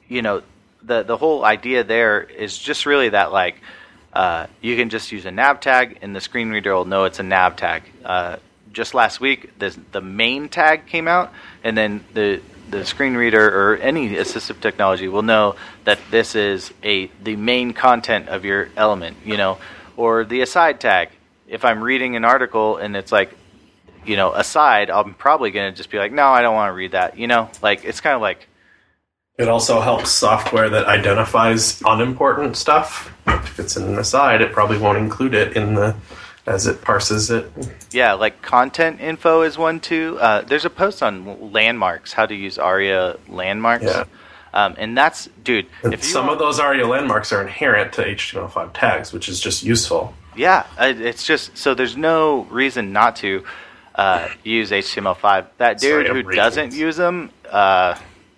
the whole idea there is just really that you can just use a nav tag, and the screen reader will know it's a nav tag. Just last week, the main tag came out, and then the screen reader or any assistive technology will know that this is the main content of your element, or the aside tag. If I'm reading an article and it's aside, I'm probably going to just be no, I don't want to read that. It's kind of
It also helps software that identifies unimportant stuff. If it's in an aside, it probably won't include it in the as it parses it.
Yeah, like content info is one too. There's a post on landmarks, how to use ARIA landmarks.
Yeah.
And that's, dude.
And some of those ARIA landmarks are inherent to HTML5 tags, which is just useful.
Yeah, it's just, so there's no reason not to use HTML5. That dude who doesn't use them, I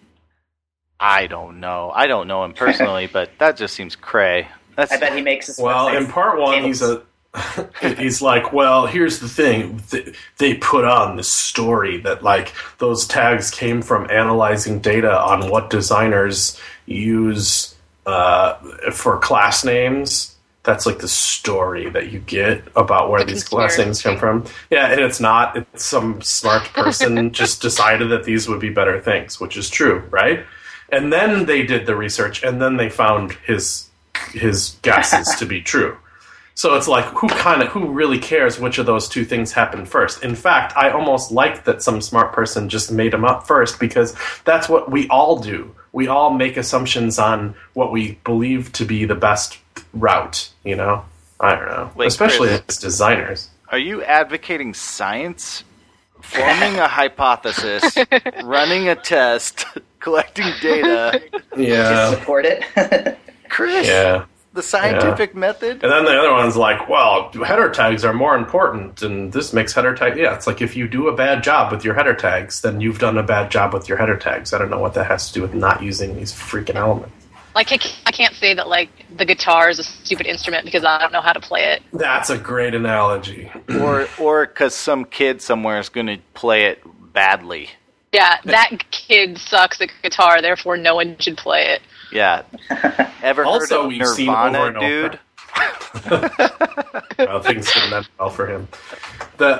don't know. I don't know him personally, but that just seems cray.
I bet he makes his
in part one, he's like, well, here's the thing. They put on this story that, like, those tags came from analyzing data on what designers use for class names. That's like the story that you get about where these class names come from. Yeah, and it's not. It's some smart person just decided that these would be better things, which is true, right? And then they did the research, and then they found his guesses to be true. So it's like, who really cares which of those two things happened first? In fact, I almost like that some smart person just made them up first, because that's what we all do. We all make assumptions on what we believe to be the best route, you know? I don't know.
Wait,
especially
Chris,
as designers.
Are you advocating science? Forming a hypothesis, running a test, collecting data.
Yeah.
To support it?
Chris,
Yeah.
the scientific method?
And then the other one's like, well, header tags are more important, and this makes header tag. Yeah, it's like if you do a bad job with your header tags, then you've done a bad job with your header tags. I don't know what that has to do with not using these freaking elements.
Like, I can't say that, like, the guitar is a stupid instrument because I don't know how to play it.
That's a great analogy.
Or because some kid somewhere is going to play it badly.
Yeah, that kid sucks at guitar, therefore no one should play it.
Yeah. Ever
Also,
heard
we've
of
seen over
Nirvana,
and over.
dude?
Well, things didn't end well for him. The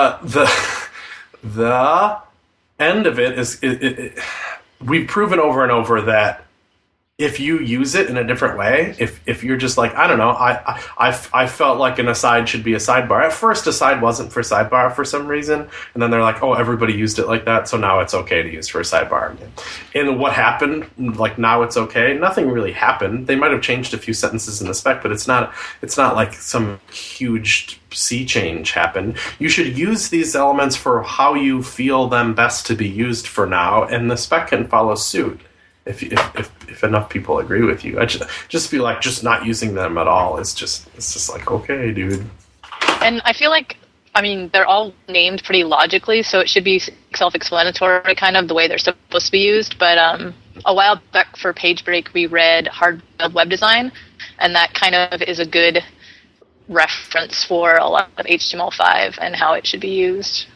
end of it is we've proven over and over that if you use it in a different way, if you're just like, I don't know, I felt like an aside should be a sidebar. At first, aside wasn't for sidebar for some reason, and then they're like, oh, everybody used it like that, so now it's okay to use for a sidebar. And what happened? Like, now it's okay. Nothing really happened. They might have changed a few sentences in the spec, but it's not like some huge sea change happened. You should use these elements for how you feel them best to be used for now, and the spec can follow suit. If enough people agree with you, I just feel like just not using them at all is it's just like, okay, dude.
And I feel like, I mean, they're all named pretty logically, so it should be self-explanatory, kind of the way they're supposed to be used. But a while back for PageBreak, we read Hard-Boiled Web Design, and that kind of is a good reference for a lot of HTML5 and how it should be used.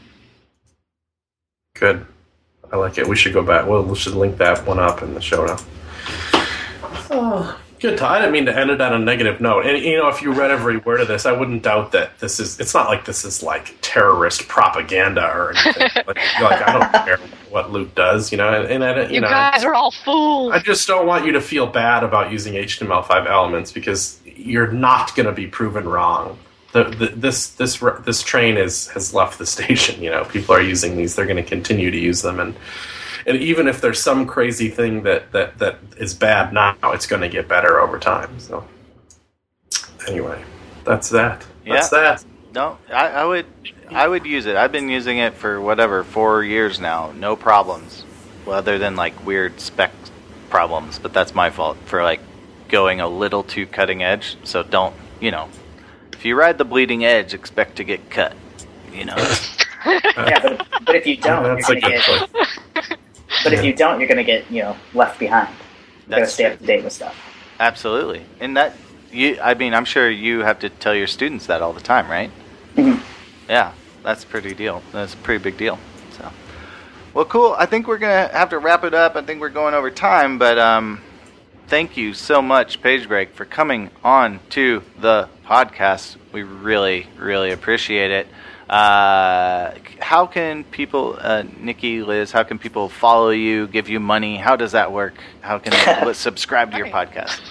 Good. I like it. We should go back. Well, we should link that one up in the show now. Oh, good. I didn't mean to end it on a negative note. And, you know, if you read every word of this, I wouldn't doubt that it's not like this is like terrorist propaganda or anything. like I don't care what Luke does, you know. And
you guys are all fools.
I just don't want you to feel bad about using HTML5 elements because you're not going to be proven wrong. This train has left the station. You know, people are using these; they're going to continue to use them, and even if there's some crazy thing that is bad now, it's going to get better over time. So, anyway, that's that. That's that.
No, I would use it. I've been using it for 4 years now, no problems, other than like weird spec problems. But that's my fault for like going a little too cutting edge. So don't, you know. If you ride the bleeding edge, expect to get cut. You know.
Yeah, but if you don't, you're going to get. But if you don't, you're going to get left behind. You got to stay up to date with stuff.
Absolutely, and I'm sure you have to tell your students that all the time, right?
Mm-hmm.
Yeah, that's a pretty deal. That's a pretty big deal. So, well, cool. I think we're gonna have to wrap it up. I think we're going over time, but thank you so much, PageBreak, for coming on to the podcast. We really, really appreciate it. How can people, Nikki, Liz, how can people follow you, give you money? How does that work? How can they subscribe to your podcast?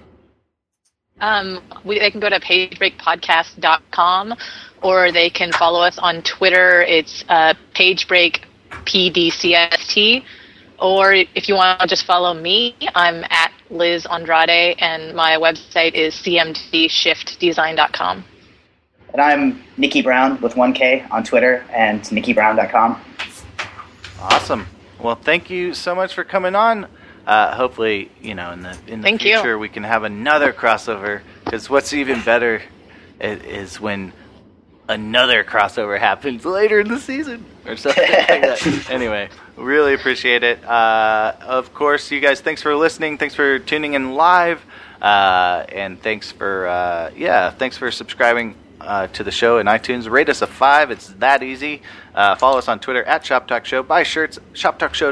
They can go to pagebreakpodcast.com, or they can follow us on Twitter. It's PageBreakPDCST. Or if you want to just follow me, I'm at Liz Andrade, and my website is cmdshiftdesign.com.
And I'm Nikki Brown with 1K on Twitter and nikkibrown.com.
Awesome. Well, thank you so much for coming on. Hopefully, in the future we can have another crossover, because what's even better is when another crossover happens later in the season or something like that. Anyway, really appreciate it. Of course, you guys, thanks for listening. Thanks for tuning in live. And thanks for subscribing to the show in iTunes. Rate us a 5. It's that easy. Follow us on Twitter at Shop Talk Show. Buy shirts,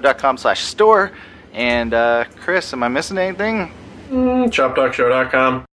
shoptalkshow.com/store. And Chris, am I missing anything?
ShopTalkShow.com.